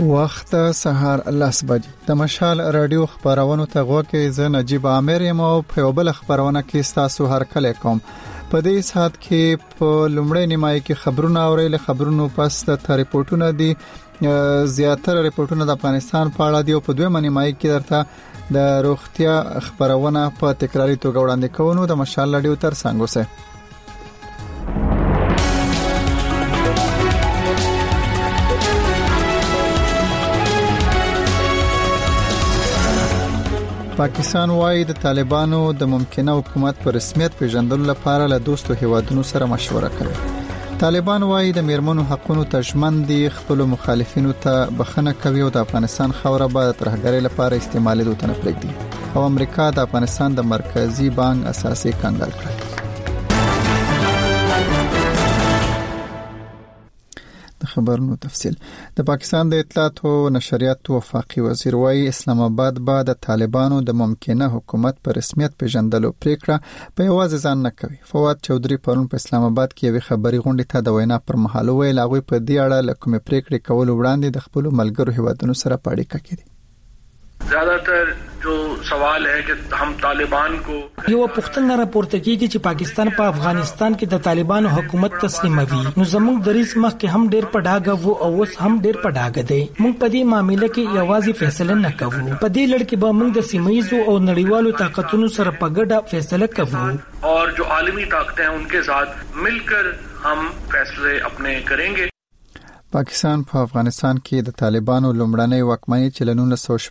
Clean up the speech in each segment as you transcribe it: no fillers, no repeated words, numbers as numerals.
وخت سهار 10 بجې د مشال رادیو خبرونه ته غوږی ز نجيب عامر یم او په بل خبرونه کې تاسو هر کله کوم په دې سات کې په لومړی نیمایي کې خبرونه اورېل خبرونو پس د ریپورتونه دي زیاتره ریپورتونه د افغانستان په اړه دي او په دویمه نیمایي کې درته د روغتیا خبرونه په تکراری توګه وړاندې کوو د مشال رادیو تر څنګ اوسه پاکستان وايي د طالبانو د ممکنه حکومت پر رسمیت پیژندلو لپاره له دوستو هیوادونو سره مشوره کوي. طالبان وايي د میرمنو حقوقو ته ژمن دي خپل مخالفینو ته بخښنه کوي او د افغانستان خوره به د ترهګرۍ لپاره استعمالېدو ته نه پرېږدي. او امریکا د افغانستان د مرکزی بانک اساسي کنګل کړ. خبرونو تفصيل د پاکستان د اطلاعات او نشریات وفاقي وزیر وايي اسلام آباد به د طالبانو د ممکنه حکومت پر رسمیت پیژندلو پریکړه په یوازې ځان نه کوي. فواد چودري پرون په اسلام آباد کې یو خبري غونډه ته د وینا پر مهال ویل هغه په دې اړه لکه پریکړه کول وړاندې د خپل ملګرو هیوادونو سره پاړې کوي. ज्यादातर जो सवाल है कि हम तालिबान को یو پښتنه راپورته کیږي چې پاکستان په افغانستان کې د طالبانو حکومت تسلیموي نو زموږ دریس مخ کې هم ډېر پډاګه وو او اوس هم ډېر پډاګه دی. موږ په دې معاملې کې یوازې فیصله نه کوو. په دې لړ کې به موږ د سیمایي او نړیوالو طاقتونو سره په ګډه فیصله کوو और जो आलमी ताकतें हैं उनके साथ मिलकर हम फैसले अपने करेंगे. پاکستان په افغانستان کې د طالبانو لومړنۍ واکمنۍ چې له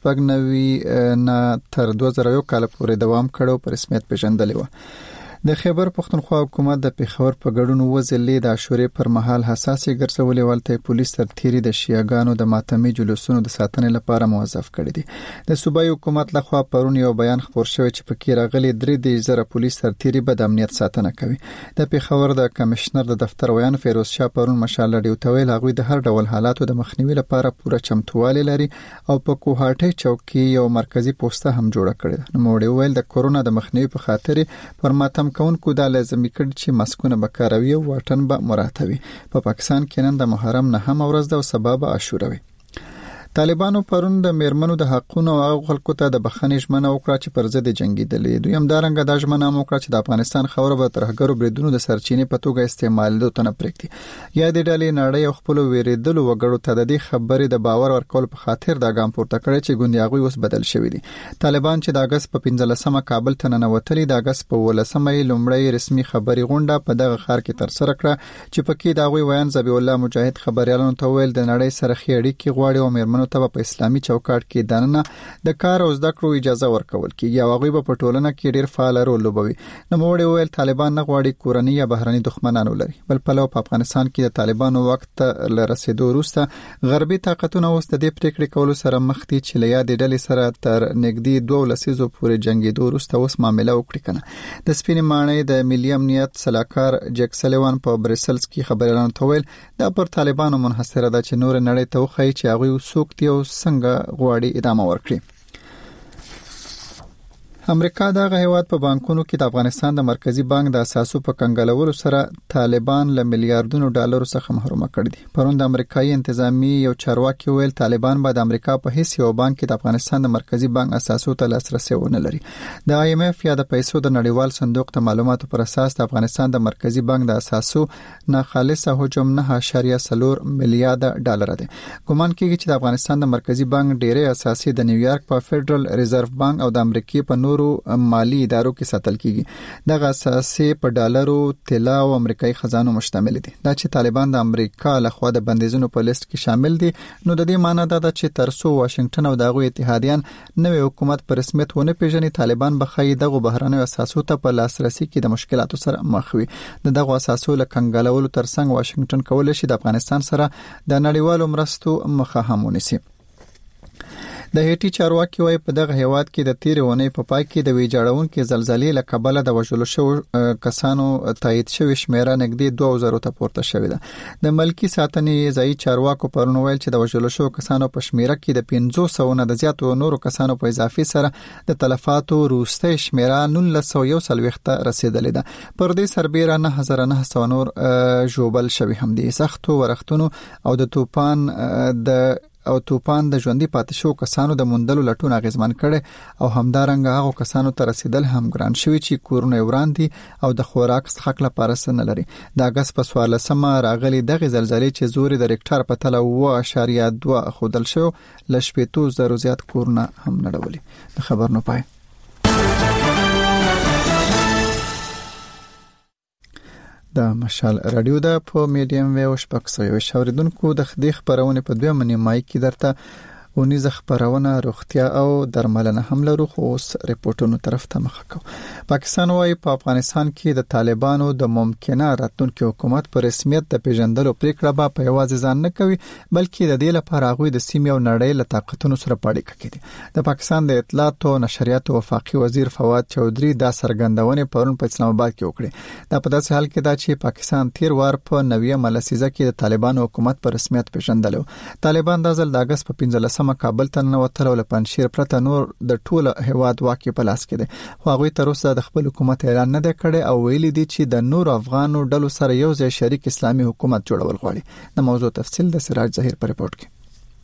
1999 نه تر 2001 کال پورې دوام کړو په رسمیت پیژندلې و. د خیبر پختونخوا حکومت د پیښور په ګډون وزلې د عاشورې پر مهال حساسې ګرځولې ولته پولیس تر تیری د شیعاګانو د ماتمي جلوسونو د ساتنې لپاره موظف کړي دي. د صوبایي حکومت لخوا پرون یو بیان خبر شوی چې پکې راغلي 3,000 پولیس تر تیری به د امنیت ساتنه کوي. د پیښور د کمشنر د دفتر ویان فیروز شاه پرون مشال رادیو ته ویل هغه د هر ډول حالاتو د مخنیوي لپاره پوره چمتووالی لري او په کوهاټي چوک کې یو مرکزی پوسټه هم جوړه کړې ده. نو موږ ویل د کورونا د مخنیوي په خاطر پر ماتم کونکو د لازمي کړي چې ماسکونه بکاروي او واټن به مراتبي. په پاکستان کې نن د محرم نه هم ورځ د سبب عاشوره وي. طالبانو پرون د میرمنو د حقوقو او خلکو ته د بخښنې ژمنه وکړه چې پر ضد جنگیدلې. دوی هم دارنګه د ژمنه وکړه چې د افغانستان خوره به ترهګرو بریدونو د سرچینې په توګه استعمالېدو ته نه پرېږدي. یا د ډلې نړۍ او خپل ویریدلو وګړو ته د دې خبرې د باور ورکول په خاطر د ګام پورته کړی چې ګوندیاغوي اوس بدل شوی دي. طالبان چې د اگست په 15مه کابل ته ننوتلي د اگست په 18مه لومړی رسمي خبري غونډه په دغه ښار کې تر سره کړه چې پکې دا غوي ویان زبی الله مجاهد خبريالانو ته ویل د نړۍ سره خېړی کې غواړي او میرمنو ته په اسلامي چوکاټ کې دننه د کار او زده کړو اجازه ورکول کیږي او هغه په ټولنه کې ډیر فعال رول لوبوي. نو موږ ویل طالبان نه غواړي کورنۍ یا بهرني دښمنان ولري بل په لو په افغانستان کې د طالبانو وخت ل رسیدو وروسته غربي طاقتونه اوس د دې پریکړې کولو سره مخ دي چې له یاد ډلې سره تر نګدي 2 لسیزو پورې جنگیدو وروسته اوس معاملې وکړي کنه. د سپینې مانې د ملي امنیت صلاحکار جک سلیوان په برسلز کې خبرونه تویل دا پر طالبانو منحصره ده چې نور نړۍ ته وخی چې هغه وسوک دی او څنګه غواړي ادامه ورکړي. امریکا دغه هیواد په بانکونو کې د افغانستان د مرکزی بانک د اساسو په کنګلولو سره طالبان له میلیارډونو ډالرو څخه محروم کړي دي. پرون د امریکایي انتظامی یو چارواکي ویل طالبان به د امریکا په هیڅ یو بانک کې د افغانستان د مرکزی بانک اساسو ته لاسرسي ونه لري. د IMF یا د پیسو د نړیوال صندوق د معلوماتو پر اساس د افغانستان د مرکزی بانک د اساسو ناخالصه حجم 9.4 میلیارډ ډالر دی. ګومان کیږي چې د افغانستان د مرکزی بانک ډیره اساسي د نیویارک په فدرال ریزرو بانک او د امریکای په مالی ادارو کې ساتل کیږي. دغه اساسي په ډالرو، طلا او امریکایي خزانو مشتمل دي. دا چې طالبان د امریکا لخوا د بندیزونو په لیست کې شامل دي نو د دې معنی دا ده چې ترڅو واشنگټن او دغه اتحادیان نوې حکومت په رسمیت ونه پیژني طالبان به خې دغه بهرنۍ اساسو ته په لاسرسي کې د مشکلاتو سره مخ وي. دغه اساسو له کنګلولو ترڅنګ واشنگټن کولای شي د افغانستان سره د نړیوالو مرستو مخه هم ونیسي. د هیټي چارواکي وايي په دغه هیواد کې د تیر ونې په پای کې د ویجاړونکو زلزلې له کبله د وژل شو کسانو تایید شوی شمیره نږدې 2000 ته پورته شوې ده. د ملکی ساتنې ځای چارواکو پرون ویل چې د وژل شو کسانو په شمیره کې د 500 نه د زیاتو نورو کسانو په اضافه سره د تلفاتو وروستۍ شمیره 1941 ته رسیدلې ده. پر دې سربېره 9900 نور ژوبل شوی هم دي. سختو ورښتونو او د توپان د او طوفان د ژوندۍ پاتې شو کسانو د موندلو لټون اغیزمن کړي او همدارنګه هغه کسانو ته رسیدل هم ګران شوی چې کورونه وراندي او د خوراک حق لپاره سن لري. د اگست په 14مه راغلي دغه زلزلې چې زوري د ریکټر په تله 2.2 خودل شو لشپېتو زرو زیات کورونه هم نړولي. د خبر نو پای د مشال رادیو د په میډیم ویو شپږ سوي شاوریدونکو د خدي خبرونه په 2 نیمای کې درته ونیزه خبرونه روغتیا او درملنه هم لرو خو اوس ریپورتونو طرف ته مخ کو. پاکستان وايي په افغانستان کې د طالبانو د ممکنه راتلونکي حکومت پر رسمیت د پیژندلو پریکړه به په یوازې ځان نه کوي بلکې د دې لپاره هغه د سیمې او نړۍ له طاقتونو سره پاړیکه کوي. د پاکستان د اطلاعات او نشریات وفاقي وزیر فواد چودري دا سرګندونه پرون په اسلام آباد کې وکړه. دا په داسې حال کې دا چې پاکستان تیر وار په نوې ملسیزه کې د طالبانو حکومت پر رسمیت پیژندلو. طالبان د ځل د اگست په 15 کابل ته نوتل او پنځیر پرته نور د ټوله هواد واکي په لاس کې دي. خو هغه تر اوسه د خپل حکومت اعلان نه کړي او ویلي دي چې د نور افغانو ډلو سره یو ځای شریک اسلامي حکومت جوړول غواړي. د موضوع تفصیل د سراج ظهیر په رپورت کې.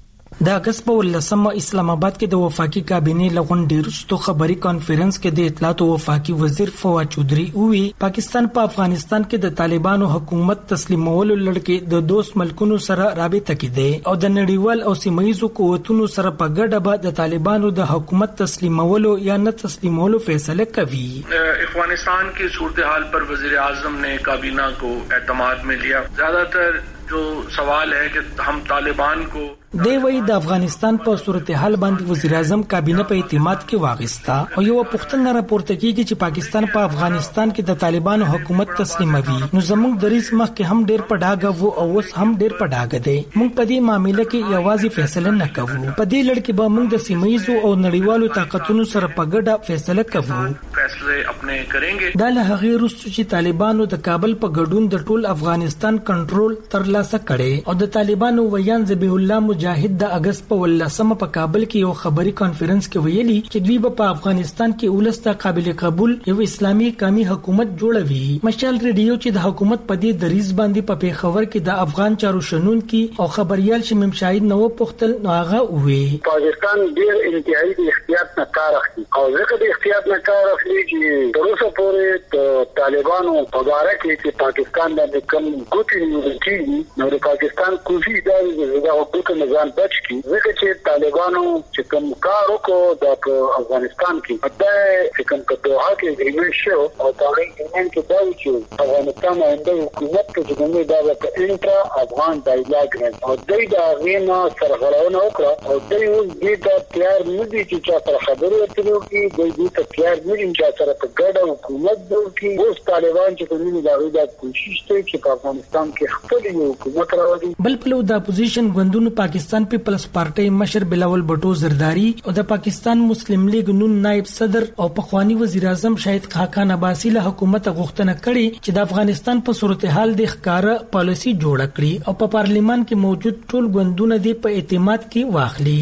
د اگست په 18مه اسلام آباد کې د وفاقي کابینه لغونډې وروسته خبري کانفرنس کې د اطلاعات او وفاقي وزیر فواد چودري وی پاکستان په افغانستان کې د طالبانو حکومت تسلیمولو لړ د دوست ملکونو سره رابطه کې دي او د نړیوال او سیمایي قوتونو سره په ګډه به د طالبانو د حکومت تسلیمولو یا نه تسلیمولو فیصله کوي. افغانستان کی صورتحال پر وزیر اعظم نے کابینہ کو اعتماد میں لیا. زیادہ تر جو سوال ہے کہ ہم طالبان کو دی وی د افغانستان په صورتحال باندې وزیر اعظم کابینه په اعتماد کې واغستا او یو پښتنه راپورته کیږي چې پاکستان په افغانستان کې د طالبانو حکومت تسلیموي. نو زموږ دریس مخ کې هم ډیر پډاګه وو او اوس هم ډیر پډاګه دي. موږ په دې معاملې کې یوازې فیصله نه کوو. په دې لړ کې به موږ د سیمایي او نړیوالو طاقتونو سره په ګډه فیصله کوو. فیصله خپل کړي. دا له هغه وروسته چې طالبانو د کابل په ګډون د ټول افغانستان کنټرول ترلاسه کړي او د طالبانو ویان ذبیح الله مجاهد د اگست په 18مه په کابل کې یو خبري کانفرنس کې ویلي چې دوی په افغانستان کې ولسته قابل قبول یو اسلامي قومي حکومت جوړوي. مشال ریډیو چې د حکومت په دې دریز باندې په پیښور کې د افغان چارو شنون کې او خبريال شمیم شاهد نو پختل هغه وی پاکستان ډیر انتهایی د احتیاط نه کار اخلي او ځکه د احتیاط نه کار اخلي چې تر اوسه پورې طالبانو په اړه کې پاکستان د کوم ګوتې نیول کیږي نو د پاکستان کوشش دا د حکومت نظام کی ځکه چې طالبانو چې کوم کار وکړو د افغانستان کې دا چې کوم په دوحه کې اګریمنټ شو او دا اګریمنټ کې دا چې افغانستان د حکومت په ځګنې دا د انټرا افغان ډایلاګ او دا غینا سرغړونه وکړه او دوی دا تیار نه دي چې چا سره خبرې وکړي دوی ته تیار نه دي چې سره په ګډه حکومت جوړ کړي. اوس طالبان چې کومې دا کوشش کوي چې په افغانستان کې خپل حکومت راوړي. بل په د اپوزیشن غوندونو پاکستان پیپلز پارټي مشر بلاول بټو زرداری او د پاکستان مسلم لیگ نون نائب صدر او پخوانی وزیر اعظم شاهد خاقان عباسی له حکومت غوښتنه کړې چې د افغانستان په صورتحال د ښکارا پالیسی جوړ کړي او په پارلیمان کې موجود ټول غوندونه د په اعتماد کې واخلي.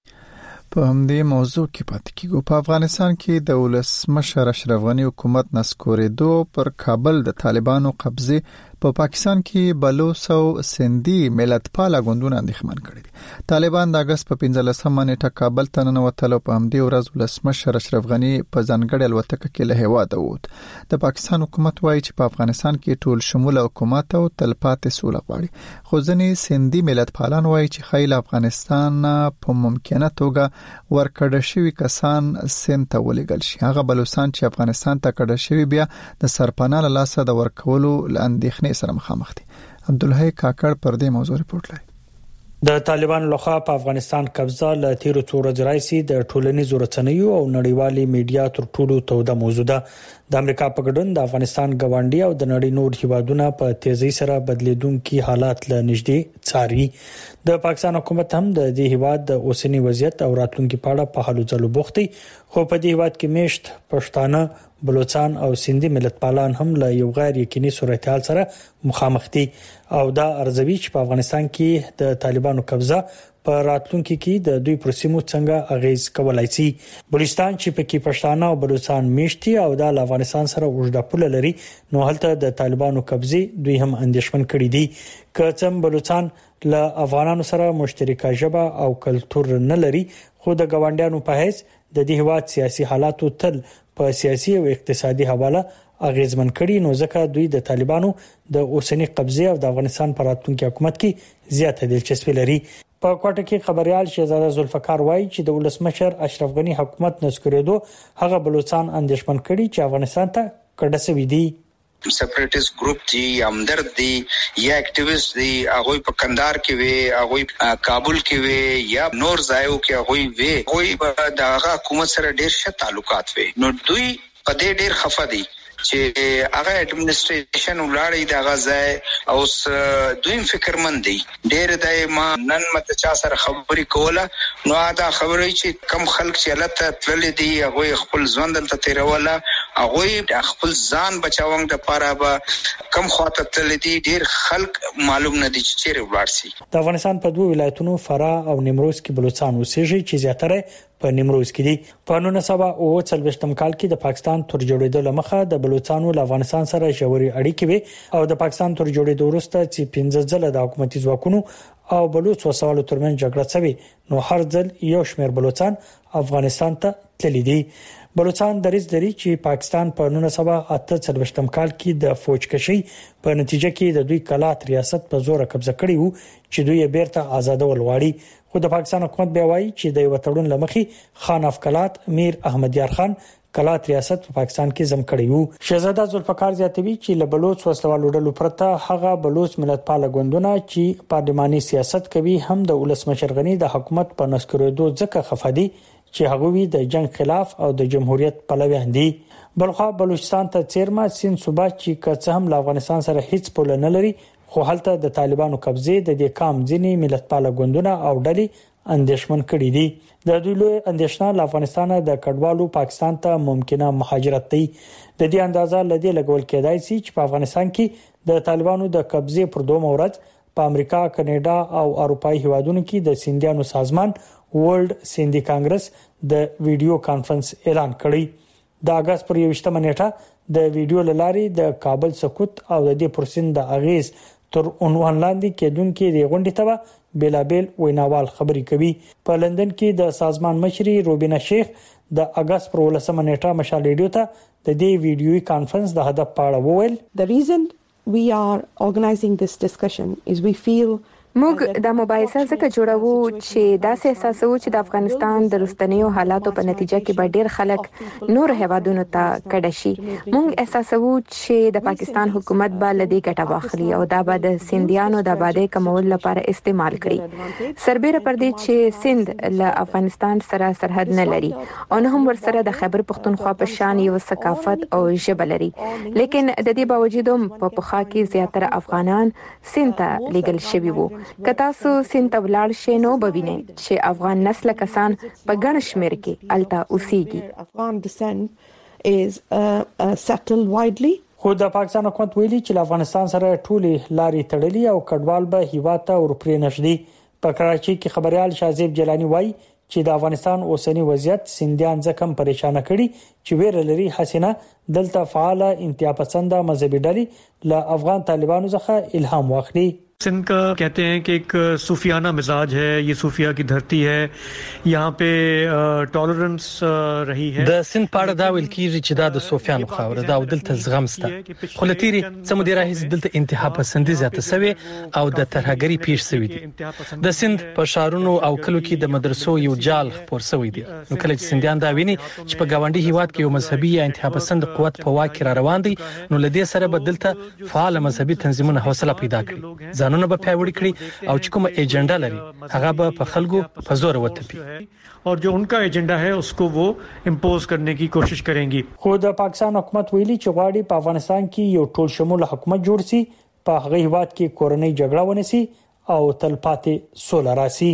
په همدې موضوع کې پاتې کیږو. په افغانستان کې د ولسمشر اشرف غنی حکومت نسکورېدو پر کابل د طالبانو قبضه په پاکستان کې بلوچ او سندي ملت پاله غوندونه اندېښمن کړي دي. طالبان د اگست په 15مه نیټه کابل ته ننوتل او په همدې ورځ ولسمشر اشرف غنی په ځانګړي الوتکه کې له هواده ووت. د پاکستان حکومت وایي چې په افغانستان کې ټول شموله حکومت او تلپاتې سوله غواړي. خو ځینې سندي ملت پالان وایي چې خیل افغانستان په ممکنه توګه ورکړه شوی کسان سند ته ولېږل شي. هغه بلوچستان چې افغانستان ته کډه شوی بیا د سرپناه له لاسه د ورکولو لاندېخنې سره مخامخ دي. عبدالحی کاکړ پر دې موضوع رپورت لري. د طالبانو لخوا په افغانستان قبضه ل تیرو څو ورځې راځي د ټولنیزو رسنیو او نړیوالي میډیا تر ټولو توده موضوع ده. د امریکا په ګډون د افغانستان ګاونډي او د نړۍ نور هیوادونه په تیزی سره بدلیدونکي حالات له نږدې څاري. د پاکستان حکومت هم د دې هیواد د اوسنی وضعیت او راتلونکي په اړه په حلو ځلو بوختي. خو په دې هیواد کې میشت پښتانه بلوچستان او سندي ملت پالان هم له یو غیر یقیني صورتحال سره مخامخ دي او دا ارزوي چې په افغانستان کې د طالبانو قبضه په راتلونکي کې د دوی پر سیمو څنګه اغیز کولای شي. بلوچستان چې په کې پښتانه او بلوچستان میشتي او د افغانستان سره اوږده پوله لري نو هلته د طالبانو قبضه دوی هم اندیشمن کړي دي. که څنګه بلوچستان له افغانانو سره مشترکه ژبه او کلتور نه لري، خو د ګاونډیانو په حیث د دې هیواد سیاسي حالاتو تل په سیاسي او اقتصادي حواله اغیزمن کړي، نو ځکه دوی د طالبانو د اوسنی قبضه او د افغانستان پر راتلونکي حکومت کې زیاته دلچسپي لري. په کوټه کې خبريال شهزاده ذوالفقار وایي چې د ولسمشر اشرف غنی حکومت نسکریدو هغه بلوچستان اندیشمن کړي چې افغانستان ته کډه سوي دي. سپریټیست ګروپ دي، همدرد دي یا اکټیویست دي، هغه په کندهار کې وي، هغه کابل کې وي یا نور ځایو کې هغه وي، هغه د حکومت سره ډېر ښه تعلقات وي. نو دوی په دې ډېر خفه دي چې هغه اډمنستریشن ولاړی د غزای او دویم فکرمند دي ډېر د ما نن مت چا سره خبرې کوله، نو دا خبرې چې کم خلک چې لته تلل دي هغه خپل ژوند ته تیروله، هغه خپل ځان بچاوم د پاره به کم خواته تلل دي، ډېر خلک معلوم نه دي چې چیرې ولاړ شي. د افغانستان په دوه ولایتونو فراه او نیمروز کې بلوچستان اوسېږي چې زیاتره په نیمروز کې دي. په 1940 کال کې د پاکستان تر جوړېدو لمخه د بلوچستانو له افغانستان سره ژورې اړیکې وي او د پاکستان تر جوړېدو وروسته چې 15 ځله د حکومتي ځواکونو او بلوچ وسوالو ترمنځ جګړه شوه، نو هر ځل یو شمېر بلوچستان افغانستان ته تللی دي. بلوچستان دریځ لري چې پاکستان په 1948 کال کې د فوجکشي په نتیجه کې د دوی کلات ریاست په زور قبضه کړی وو چې دوی بیرته آزادول غواړي، خو د پاکستان حکومت بیا وایي چې د یو تړون لمخي خان افکلات میر احمد یار خان کلات ریاست په پاکستان کې زم کړی وو. شهزاده ذوالفقار زیاتوي چې له بلوچ وسلوالو ډلو پرته هغه بلوچ ملتپال ګوندونه چې پارلماني سیاست کوي هم د ولسمشر غنی د حکومت په نسکریدو ځکه خفدي چې هغه وی د جنگ خلاف او د جمهوریت پلویان دي. بلخوا بلوچستان ته چیرما سین صوبه چې که هم له افغانستان سره هیڅ پول نه لري، خو هلته د طالبانو قبضه د دې کام ځینی ملتپال ګوندونه او ډلې اندیشمن کړي دي. د دوی له اندیشنه له افغانستان د کډوالو پاکستان ته ممکنه مهاجرت دی. د دې اندازه لدی لګول کېدای شي چې په افغانستان کې د طالبانو د قبضه پر دوه مورز په امریکا، کاناډا او اروپאי هیوادونو کې د سیندیانو سازمان ورلد سیندی کانګرس د ویډیو کانفرنس اعلان کړی. د اگست پر 21 نیټه د ویډیو لاري د کابل سقوط او د دې پرسین د اغیز تر عنوان لاندې کېدونکو د غونډې ته بیلابل ویناوال خبري کوي. په لندن کې د سازمان مشري روبینا شیخ د اگست پر 19 نیټه مشال ریډیو ته د دې ویډیوي کانفرنس د هدف په اړه وویل. The reason we are organizing this discussion is we feel موږ د مباحثه ځکه جوړوو چې داسې احساسو چې د افغانستان د رستنیو حالاتو په نتیجه کې به ډېر خلک نور هیوادونو ته کډه شي. موږ احساسو چې د پاکستان حکومت به لدی ګټه واخلي او دا به د سیندیانو د آبادی کمول لپاره استعمال کړي. سربېره پر دې چې سند له افغانستان سره سرحد نه لري او نه هم ورسره د خیبر پختونخوا په شان یو ثقافت او ژبه لري، لیکن د دې باوجود هم په پخوا کې زیاتره افغانان سند ته لیږل شوي وو. که تاسو سند ته ولاړ شئ نو به وینئ چې افغان نسل کسان په ګڼ شمېر کې الته اوسېږي. افغان descent is settled widely. خو د پاکستان حکومت ویلي چې افغانستان سره ټولې لارې تړلې او کډوال به هیواد ته ورپرې نشدي. په کراچي کې خبريال شازیب جیلانی وایي چې د افغانستان اوسنی وضعیت سیندیان ځکه پریشان کړي چې ویره لري حسینه دلته فعال انتها پسند مذهبي ډلې له افغان طالبانو څخه الهام واخلي. सिंध का कहते हैं कि एक सूफियाना मिजाज है, ये सूफिया की धरती है, यहाँ पे टॉलरेंस रही है. د سند پاړه دا ویل کیږي چې دا د صوفیانو خاور دا دلته زغم سته، خو لتيري سمودي راهیز دلته انتها پسندي زیاته سوي او د ترهګری پیښ سوي دي. د سند په شهرونو او کلو کې د مدرسو یو جال خپور سوي دي. نو کله چې سندیان دا ویني چې په گاونډي هیواد کې یو مذهبي یا انتها پسند قوت په واکه را روان دي، نو لدې سره به دلته فعال مذهبي تنظیمونه حوصله پیدا کړي، ځانونه به پیاوړي کړي او چې کومه ایجنډا لري هغه به په خلکو په زور وتپي और जो उनका एजेंडा है उसको वो इम्पोज करने की कोशिश करेंगी. خو د پاکستان حکومت ویلي چې غواړي په افغانستان کې یو ټول شمول حکومت جوړ شي، په هغه هیواد کې کورنۍ جګړه ونسي او تلپاتې سوله راسي.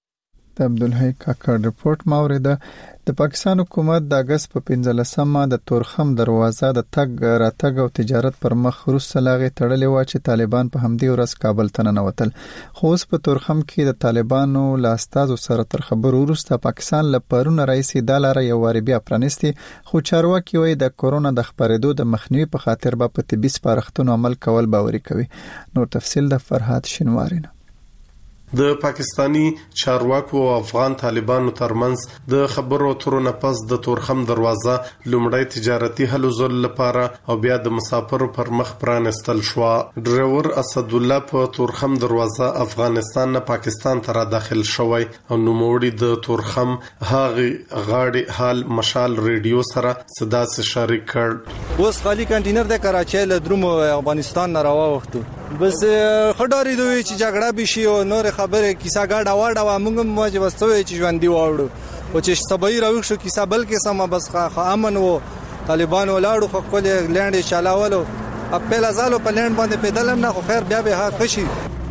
د عبدالحی کاکړ رپورت ماوریده. د پاکستان حکومت د اگست په 15مه د تورخم دروازه د تګ راتګ او تجارت پر مخ وروسته لاغې تړلې و چې طالبان په همدې ورځ کابل ته ننوتل. خو اوس په تورخم کې د طالبانو له استازو سره تر خبرو وروسته پاکستان له پرونه رئیس د لارې یو واری بیا پرانستي، خو چارواکي وایي د کورونا د خبرېدو د مخنیوي په خاطر به په طبي سپارښتنو عمل کول باوري کوي. نور تفصیل د فرهاد شینواری نه. د پاکستانی چارواکو او افغان طالبانو ترمنځ د خبرو اترو نه پس د تورخم دروازه لومړی تجارتي هلو ځل لپاره او بیا د مسافرو پر مخ پرانستل شو. ډرایور اسد الله په تورخم دروازه افغانستان نه پاکستان ته را داخل شوی او نوموړي د تورخم هغه غاړي حال مشال ریډیو سره صدا سره شریک کړ. اوس خالی کنټینر د کراچۍ له دروم افغانستان نه راووختو بس خډاري دوی چې جګړه بشي او نور خبره کیسه گاډه واډه موږ مواجه واستوي چې ژوند دی واړو او چې سبای راوښ شو کیسه بلکې سم بس امن وو طالبان ولاړو خو خپل لنډ چلاولو خپل ازالو په لنډ باندې پیدلم نه خو خیر بیا به ها خشي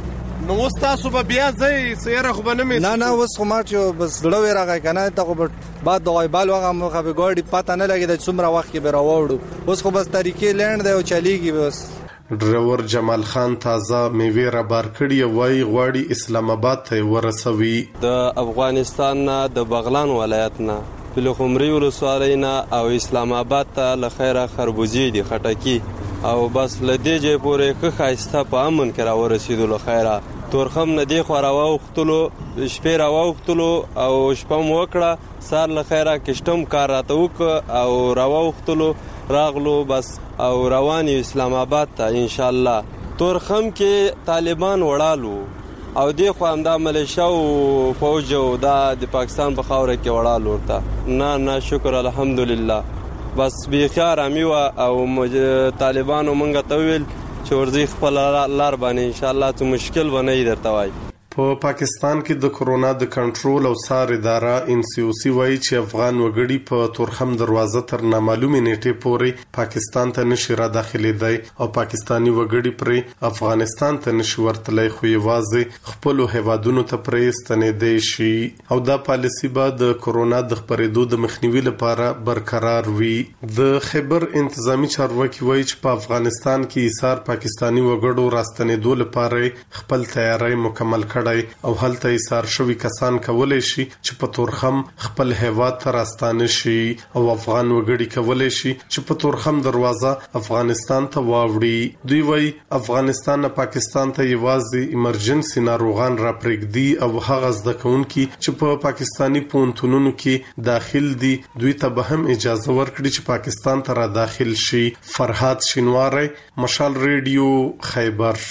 نو اوس تاسو به بیا ځئ سیاره خو به نه اوس خو مارچو بس ډړو راغی کنه ته خو بعد د غیبال وغه مخه به ګاډي پته نه لګي د څومره وخت کې به راوړو اوس خو بس طریقې لند دی او چلیږي. بس ډرایور جمال خان تازه میوه را بار کړی وای غواړي اسلام آباد ته ورسوي. د افغانستان نه د بغلان ولایت نه بلخمري ولسوالۍ نه او اسلام آباد ته لخيره خربوزي دي خټکی او بس لدې جې پورې که خاصه په امن کې را ورسېدو لخيره تورخم نه دی خو راوختلو شپې راوختلو او شپم وکړه سار لخيره کشتم کار راته وک او راوختلو راغلو بس او رواني اسلام آباد ته ان شاء الله. تورخم کې طالبان وړالو او دی خو همدا ملیشیا او فوج او د پاکستان په خاور کې وړالو ورته نه شکر الحمدلله بس بخیر امیو او طالبانو مونږ ته ویل چې ورځي خپل لار باندې ان شاء الله ته مشکل ونه درته وای. په پاکستان کې د کورونا د کنټرول او سار اداره NCOC وایي چې افغان وګړي په تورخم دروازه تر نامعلومه نیټه پورې پاکستان ته نشي را داخليدای او پاکستانی وګړي پر افغانستان ته نشي ورتلای خو یوازې خپل هیوادونو ته پرې ستنېدای شي او دا پالیسی به د کورونا د خپرېدو د مخنیوي لپاره برقرار وي. د خیبر انتظامی چارواکي وایي چې په افغانستان کې ایثار پاکستانی وګړو راستنېدو لپاره خپل تیاری مکمل کړ او هلته ایثار شوی کسان کولای شي چې په تورخم خپل هیواد ته راستانه شي او افغان وګړي کولای شي چې په تورخم دروازه افغانستان ته واوړي. دوی وایي افغانستان نه پاکستان ته یوازې ایمرجنسي ناروغان را پرېږدي او هغه زده کوونکي چې په پاکستانی پوهنتونونو کې داخل دي دوی ته به هم اجازه ورکړي چې پاکستان ته را داخل شي. فرهاد شینواری مشال ریډیو خیبر.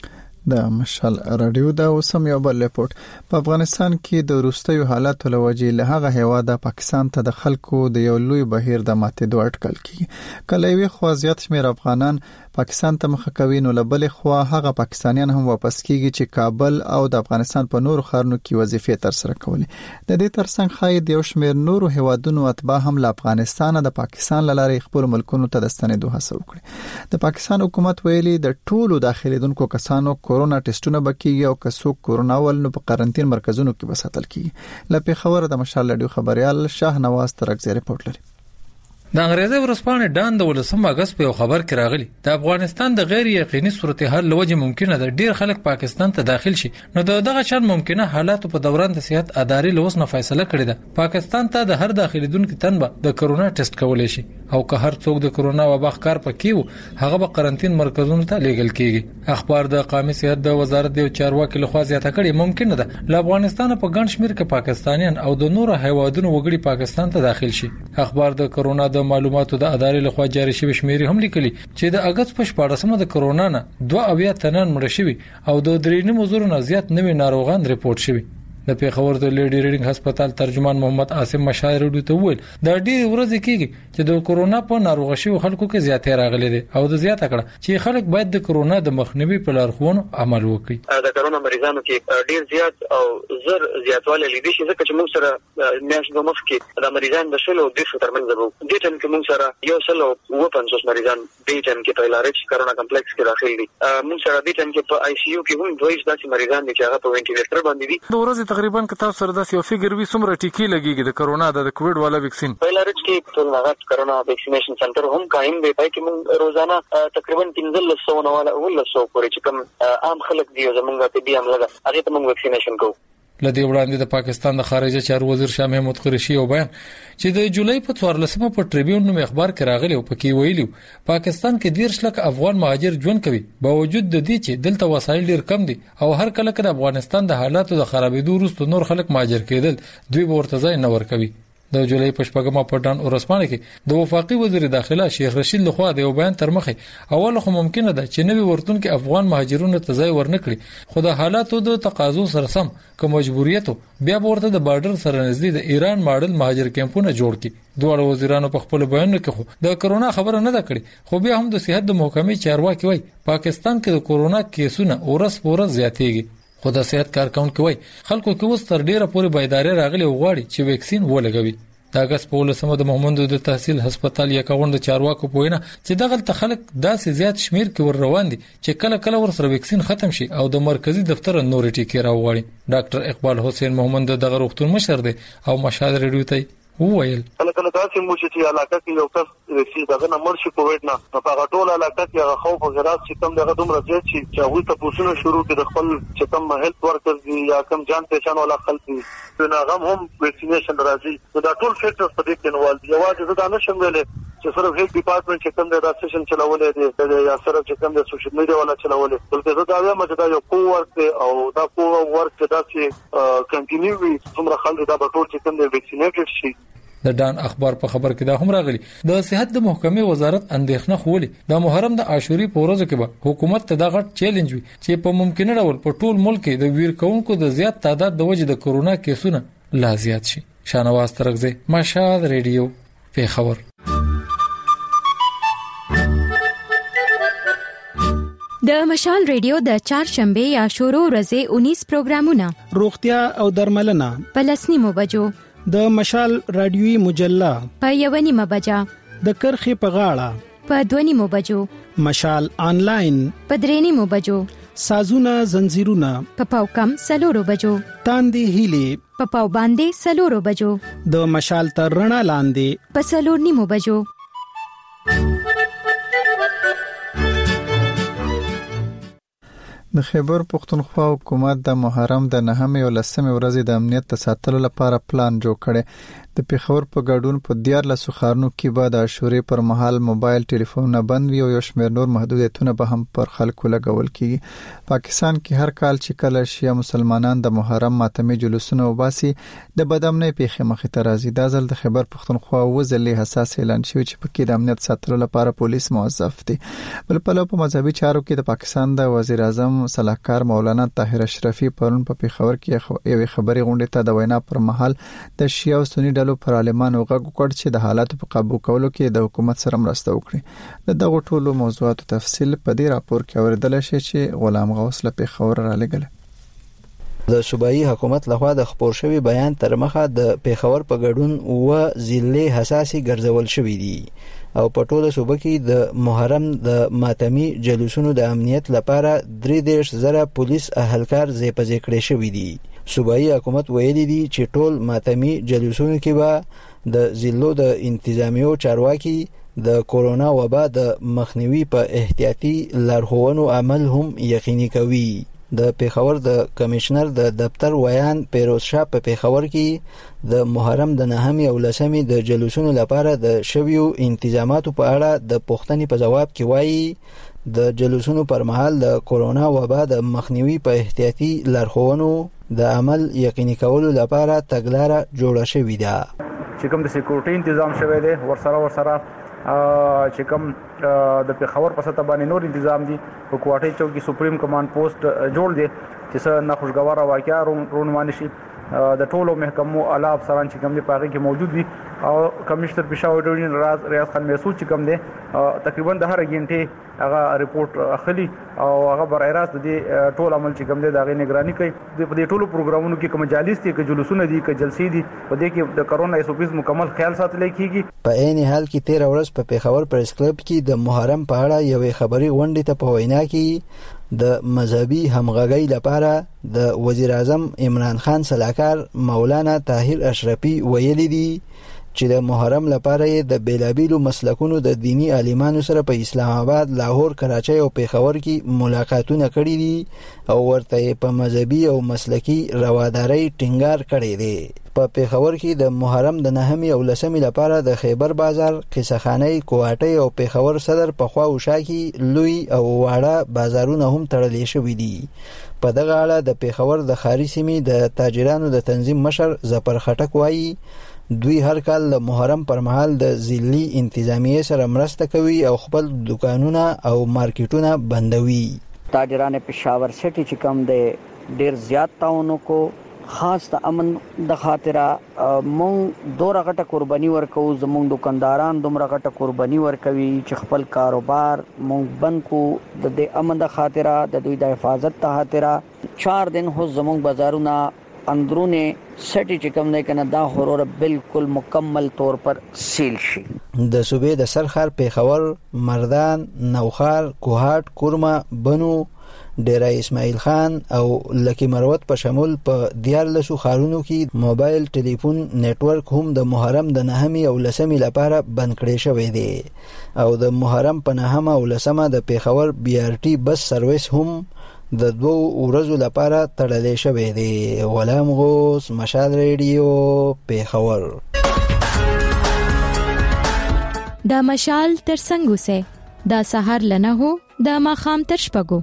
د مشال رادیو دا اوسم یو بل رپورت. په افغانستان کې د وروستیو حالاتو لوجې له هغه هیواده پاکستان ته د خلکو د یو لوی بهیر د ماتېدو اټکل کیږي. کله وی خو زیات شمیر افغانان پاکستان ته مخه کوي نو لبل خو هغه پاکستانیان هم واپس کیږي چې کابل او د افغانستان په نورو ښارونو کې وظیفې تر سره کوي. د دې ترڅنګ خاید یو شمیر نورو هیوادونو اتباع هم له افغانستان د پاکستان لاري خپل ملکونو ته د ستنېدو هڅه وکړي. د پاکستان حکومت ویلي د ټولو داخليدونکو کسانو کورونا ټیسټونه بکیږي او کسو کورونا ول نو په قرنټین مرکزونو کې بساتل کیږي. لپاره خبره د مشال رادیو خبريال شاه نواز ترکزی رپورت لري. د انګریزي ورسپانې ډان د 18 اگست په خبر کې راغلی د افغانستان د غیر یقیني صورتحال لوجه ممکنه ده ډیر خلک پاکستان ته داخل شي نو دغه شان ممکنه حالات په دوران د صحت ادارې لوس نه فیصله کړې ده پاکستان ته د هر داخليدونکو تنبه د کورونا ټیسټ کولای شي او که هر څوک د کورونا وبا ښکار پکې هغه به قرنټین مرکزونو ته لیږل کیږي. اخبار د قومي صحت د وزارت د چارواکي لخوا زیاته کړي ممکنه ده له افغانستان په ګڼ شمیر کې پاکستانیان او د نورو هیوادونو وګړي پاکستان ته داخل شي. اخبار د کورونا د معلوماتو د ادارې لخوا جاری شوی شمیرې هم لیکلي چې د اگست په 14مه د کورونا نه 2 تنان مړ شوي او د 3.0 نه زیات نوي ناروغان ریپورت شوي. د پیښور د لیډي ریډینګ هسپتال ترجمان محمد عاصم مشاعر ته وویل دا ډېر ورځې کېږي چې د کورونا په ناروغ شوی خلکو کې زیاتې راغلي دي او د زیاته کړه چې خلک باید د کورونا د مخنیوي په لارښوونو عمل وکړي. د کورونا مریضانو کې ډېر زیات او زر زیاتوالی لیدل شي ځکه چې موږ سره میاشت د مخ کې د مریضانو د شلو د څو ترمنځ وو د ټیم کې موږ سره یو سل او 50 مریضان د ټیم کې په لارچ کورونا کمپلیکس کې داخل دي. موږ سره د ټیم کې په ICU کې هم 22 داسې مریضان دي چې هغه په وینټیلیټر باندې دي. د ورځې تقریبا کتاب سره د یو فګر وی څومره ټیکی لګیږي د کورونا د کووډ والا ویکسین په لارچ کې ټول هغه کورونا ویکسینیشن سنټر هم قائم دی پای کې موږ روزانه تقریبا 1300 والا 1100 پورې چې کوم عام خلک دی زمونږ ته دی عمله هغه ته موږ ویکسینیشن کوو. لدې وړاندې د پاکستان د خارجه چارو وزیر شاه محمود قریشي یو بیان چې د جولای په 14مه په ټریبیون نوم اخبار کې راغلی او پکې ویلي پاکستان کې 10 لک افغان مهاجر ژوند کوي باوجود د دې چې دلته وسایل ډیر کم دي او هر کله چې افغانستان د حالاتو د خرابېدو وروسته نور خلک مهاجر کېدل دوی ورته ځای نه ورکوي. د جولای په شپږمه په ډان اورسپانه کې د وفاقي وزیر داخله شیخ رشید لخوا د یو بیان تر مخه اول خو ممکنه ده چې نوی ورتونکو افغان مهاجرونو ته ځای ورنکړي خو د حالاتو د تقاضو سره سم کوم مجبوریت بیا ورته د بارډر سره نږدې د ایران ماډل مهاجر کیمپونه جوړ کړي. دوه وزیرانو په خپل بیانونو کې خو د کرونا خبره نه ده کړې خو بیا هم د صحت د محکمې چارواکي وایي پاکستان کې د کرونا کیسونه اورس پورس زیاتېږي خو د صحت کارکونکو وایي خلکو کې اوس تر ډیره پورې بایداري راغلي او غواړي چې ویکسین ولګوي. د اگست په 15مه د محمد د تحصیل هسپتال یا کاوند چارواکو په وینا چې دغه تخلق داسې زیات شمیر کې ور روان دي چې کله کله ور سره ویکسین ختم شي او د مرکزی دفتر نور ټیکې راوړي. ډاکټر اقبال حسین محمد دغه روغتون مشر دی او مشاهده ریډیو ته وویل کله تاسو مو چې علاقه کې یو کس چې دغه نمبر شي کووډ نه په هغه ټول علاقه کې هغه خوف او غراس چې کوم دغه دومره زیات شي چې هغه ته پوښتنه شروع کړي د خپل چې کوم هیلث ورکرز دي یا کوم جان پېښان ولا خلک دي نو هغه هم ویکسینیشن راځي دا ټول فیکټرز په دې کې نوال دي یوازې دا نه شامل چې صرف هیلث ډپارټمنټ چې کوم د سیشن چلاولې دي یا صرف چې کوم د سوشل میډیا ولا چلاولې بلکې دا وایم چې دا یو کوورک او دا کوورک دا چې کنټینیو وي څومره خلک دا ټول چې کوم د ویکسینیټډ شي. د ډان اخبار په خبر کې دا هم راغلی د صحت د محکمې وزارت اندېښنه خولي د محرم د عاشوري په ورځو کې به حکومت ته دا غټ چیلنج وي چې په ممکنه ډول په ټول ملک کې د ویر کونکو د زیات تعداد د وجې د کرونا کیسونه لا زیات شي. شانواز ترغزه مشهد ریډیو په خبر. د مشال ریډیو د چهارشنبه یا شورو ورځې 19 پروګرامونه روغتیا او درملنه په 10 بجو د مشال رادیوي مجله په 1 بجا د کرخي په غاړه په 2 بجو مشال آنلاین په 3 بجو سازونه زنجیرونه په پاوکم 4 بجو تاندې هیلي په پاو باندې 4 بجو د مشال تر رڼا لاندې په 4 بجو. د خیبر پختونخوا حکومت د محرم د 9مې او 10مې ورځې د امنیت د ساتلو لپاره پلان جوړ کړي. د پیښور په ګډون په 14 ښارونو کې به د عاشورې پر مهال موبایل ټلیفونونه بند وي او یو شمېر نور محدودیتونه به هم پر خلکو لګول کیږي. پاکستان کې هر کال چې کله شیعه مسلمانان د محرم ماتمي جلوسونه وباسي د بدامنۍ پیښې مخې ته راځي. دا ځل د خیبر پختونخوا وزلې حساس اعلان شوی چې پکې د امنیت ساتلو لپاره پولیس موظف دي. بل په لور په مذهبي چارو کې د پاکستان د وزیر اعظم صلاحکار مولانا طاهر اشرفي پرون په پیښور کې یو خبري غونډه ته د وینا پر مهال د شیعه او سنی ډلو پر عالمانو غږ وکړ چې د حالاتو په قابو کولو کې د حکومت سره مرسته وکړي. د دغه ټولو موضوعاتو تفصیل په دې راپور کې اوریدل شي چې غلام غوث له پیښور را لګل. د صوبایي حکومت لخوا د خبر شوی بیان تر مخه د پیښور په ګډون و ضلع حساسي ګرځول شوې دي او په ټوله صوبه کې د محرم د ماتمي جلوسونو د امنیت لپاره 30,000 پولیس اهلکار زیپځې کړې شوې دي. صوبایي حکومت ویلي دي چې ټول ماتمي جلوسونو کې به د ضلعو د انتظامیو چارواکي د کورونا وبا د مخنیوي په احتیاطي لارښوونو عمل هم یقیني کوي. د پیښور د کمشنر د دفتر ویان پیروز شاه په پیښور کې د محرم د 9مې او 10مې د جلوسونو لپاره د شویو انتظاماتو په اړه د پوښتنې په جواب کې وایي د جلوسونو پر مهال د کورونا وبا د مخنیوي په احتیاطي لارښوونو د عمل یقیني کولو لپاره تګلاره جوړه شوې ده. چې کوم د سکیورټي تنظیم شوی دی ورسره چې کوم د پیښور په سطح باندې نور تنظیم دي په کوټه چوکي سپریم کمانډ پوسټ جوړ دي چې څه ناخوشګوار واقعیا روانه شي د ټولو محکمو اعلی افسران چې کوم دي پاره کې موجود دي او کمشنر پېښور ډیویژن ریاض خان محسود چې کوم دي تقریبا د هر غنټه هغه ریپورت اخلي او هغه برای راست دي ټول عمل چې کوم دي دا غي نگرانی کوي د دې ټولو پروګرامونو کې کوم مجالس دي کې جلوسونه دي کې جلسې دي په دې کې د کرونا ایسوپیز مکمل خیال ساتل کیږي. په عین حال کې 13 ورځ په پیښور پریس کلب کې د محرم په اړه یوې خبري غونډې ته په وینا کې د مذهبي همغږۍ لپاره د وزیر اعظم عمران خان صلاحکار مولانا طاهر اشرفي ویلي دي چې د محرم لپاره د بیلابیلو مسلکونو د دینی عالمانو سره په اسلام آباد، لاهور، کراچۍ او پیښور کې ملاقاتونه کړي دي او ورته په مذهبي او مسلکي روادارۍ ټینګار کړی دی. په پیښور کې د محرم د 9 او 10 لپاره د خیبر بازار، قصخانه، کوهاټي او پیښور صدر په خوا او شا کې لوی او واړه بازارونه هم تړلې شوي دي. په دغه اړه د پیښور د خاري سیمې د تاجرانو د تنظیم مشر ظفر خټک وایي دوی هر کال د محرم پر مهال د ضلعي انتظامیه سره مرسته کوي او خپل دکانونه او مارکیټونه بندوي. تاجران پېښور سټي چې کوم د ډیر زیات تعاون کو خاص د امن د خاطره مونږ دوه غټه قرباني ورکو، زمونږ دکانداران دومره غټه قرباني ورکوي چې خپل کاروبار مونږ بند کو د امن د خاطره، د دوی د حفاظت ته خاطره. 4 دن هو زمونږ بازارونه اندرونه سټي چې کوم نه کنه دا هورور بالکل مکمل طور پر سیل شي. د صوبې د سرخار، پیښور، مردان، نوخار، کوهاټ، کورما، بنو، ډیرا اسماعیل خان او لکی مروت په شمول په 14 خارونو کې موبایل ټلیفون نتورک هم د محرم د 9 او 10 لپاره بند کړی شوی دی او د محرم په 9 او 10 د پیښور BRT بس سرویس هم د 2 ورځو لپاره تړلې شوی دی. غلام غوث، مشال ریډیو، پیښور. دا مشال تر څنګه سه دا سحر لنه هو دا ماخام تر شپګو.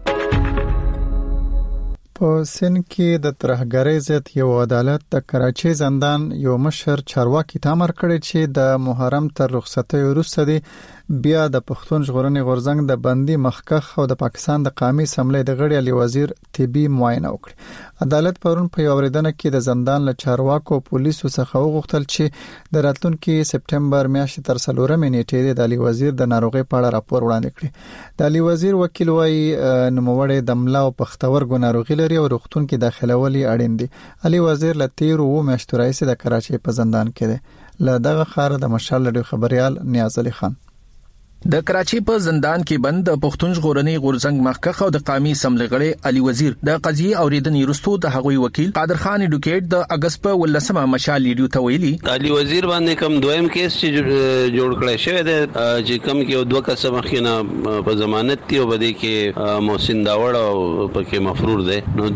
په سن کې د ترهګرۍ ضد یو عدالت د کراچۍ زندان یو مشر چارواکي تامر کړی چې د محرم تر رخصتۍ وروسته دی بیا د پښتون ژغورنې غورځنګ د بندي مخکخ او د پاکستان د قومي اسمبلی د غړي علي وزیر طبي معاینه وکړه. عدالت پرون په اوریدنه کې د زندان له چارواکو پولیسو څخه وغوښتل چې د راتلونکي سپټمبر میاشتې تر 4 نیټې د علي وزیر د ناروغۍ په اړه راپور وړاندې کړي. د علي وزیر وکیل وايي نوموړی د ملا او پښتورګو ناروغي لري او روغتون کې داخلولي اړین دي. علي وزیر له 13 میاشتو راهیسې د کراچۍ په زندان کې دی. له دغه خبره د مشال لړ خبريال نیاز علي خان. د کراچۍ په زندان کې بند د پښتون ژغورنې غورځنګ مخکخ او د قومي اسمبلی غړي علي وزیر د قضیه اوریدنې وروسته د هغوی وکیل قادر خان اډوکیټ د اگست په 18 مشال ریډیو ته ویلي علي وزیر باندې کوم دویم کیس چې جوړ کړی شوی دی چې کوم کې دوه کس مخینه په ضمانت دی او بده کې محسن داوړ او پکې مفرور دی نو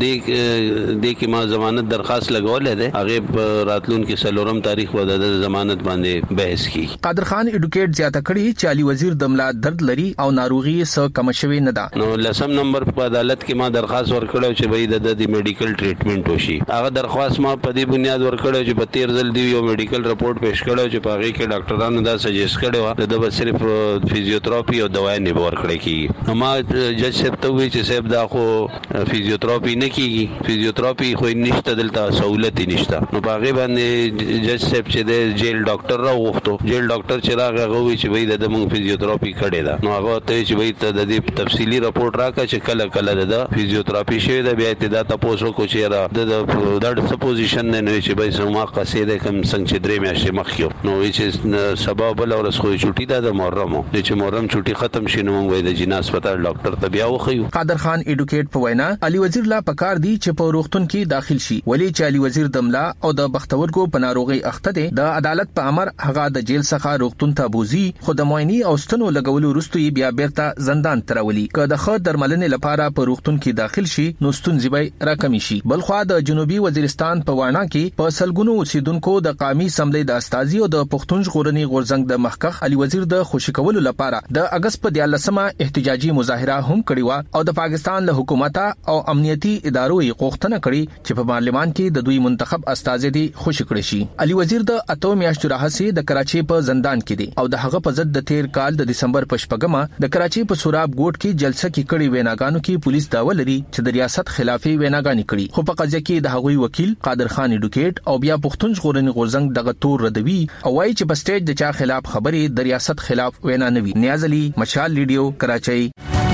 د کې ما ضمانت درخواست لګولې ده هغه راتلون کې سلورم تاریخ و د ضمانت باندې بحث کی. قادر خان اډوکیټ زیاته کړي چې علي وزیر د ملا درد لري او ناروغي سره کم شوی نه ده. نو لسم نمبر په عدالت کې ما درخواست ورکړو چې وای د میډیکل ټریټمنټ وشي. هغه درخواست ما په دې بنیاد ورکړو چې په 13 ځل دی یو میډیکل رپورټ پیښ کړو چې په هغه کې ډاکټرانو دا سجیسټ کړو د صرف فزیوتراپي او دوايي نه ورکړي کی. ما جج صاحب ته وی چې صاحب دا خو فزیوتراپي نه کیږي، فزیوتراپي خو نشته دلته سہولت نشته. نو په هغه باندې جج صاحب چې د جیل ډاکټر راوغوښتو، جیل ډاکټر چې راغی وی چې وای د موږ فزیوتراپي کړي دا. نو هغه ته چې وای ته د دې تفصیلی رپورټ راکړه چې کله کله د فزیوتراپي شوی دا بیا ته دا تاسو کو چې را د سپوزیشن نه چې به سما قصیده کم څنګه چې درې میاشتې مخکیو نو چې سبب ول اور خو چټي دا د محرم چې محرم چټي ختم شینو وای د جنا هسپتال ډاکټر ته بیا وخیو. قادر خان اډوکیټ په وینا علي وزیر لا پکار دی چې په روغتون کې داخل شي ولی چې علي وزیر دملا او د بختورګو په ناروغي اخته دي د عدالت په امر هغه د جیل څخه روغتون ته بوزي خو د معایني او ستنو لګولو وروسته بیا بیرته زندان تراولي. که د خو درملنې لپاره په روغتون کې داخل شي نو ستونزې به راکمې شي. بلخوا د جنوبي وزیرستان په وانا کې په سلګونو اوسیدونکو د قومي اسمبلی د استازي او د پښتون ژغورنې غورځنګ د مخکخ علي وزیر د خوشی کولو لپاره د اگست په 14مه احتجاجي مظاهره هم کړې و او د پاکستان له حکومت او امنیتي ادارو یې غوښتنه کړې چې په پارلمان کې د دوی منتخب استازي دي خوشی کړي شي. علي وزیر د 8 میاشتو راهسي د کراچۍ په زندان کې دی او د هغه په ضد د 13 کال د دسمبر په شپږمه د کراچۍ په سوراب ګوټ کې جلسه کې کړي ویناګانو کې پولیس داوا لري چې د ریاست خلافي ویناګانی کړي خو په قضیه کې د هغوی وکیل قادر خان اډوکیټ او بیا پښتون ژغورنې غورځنګ دغه تور ردوي او وايي چې په سټیج د چا خلاف خبرې د ریاست خلاف وینا نه وي. نیاز علي، مشال ریډیو، کراچۍ.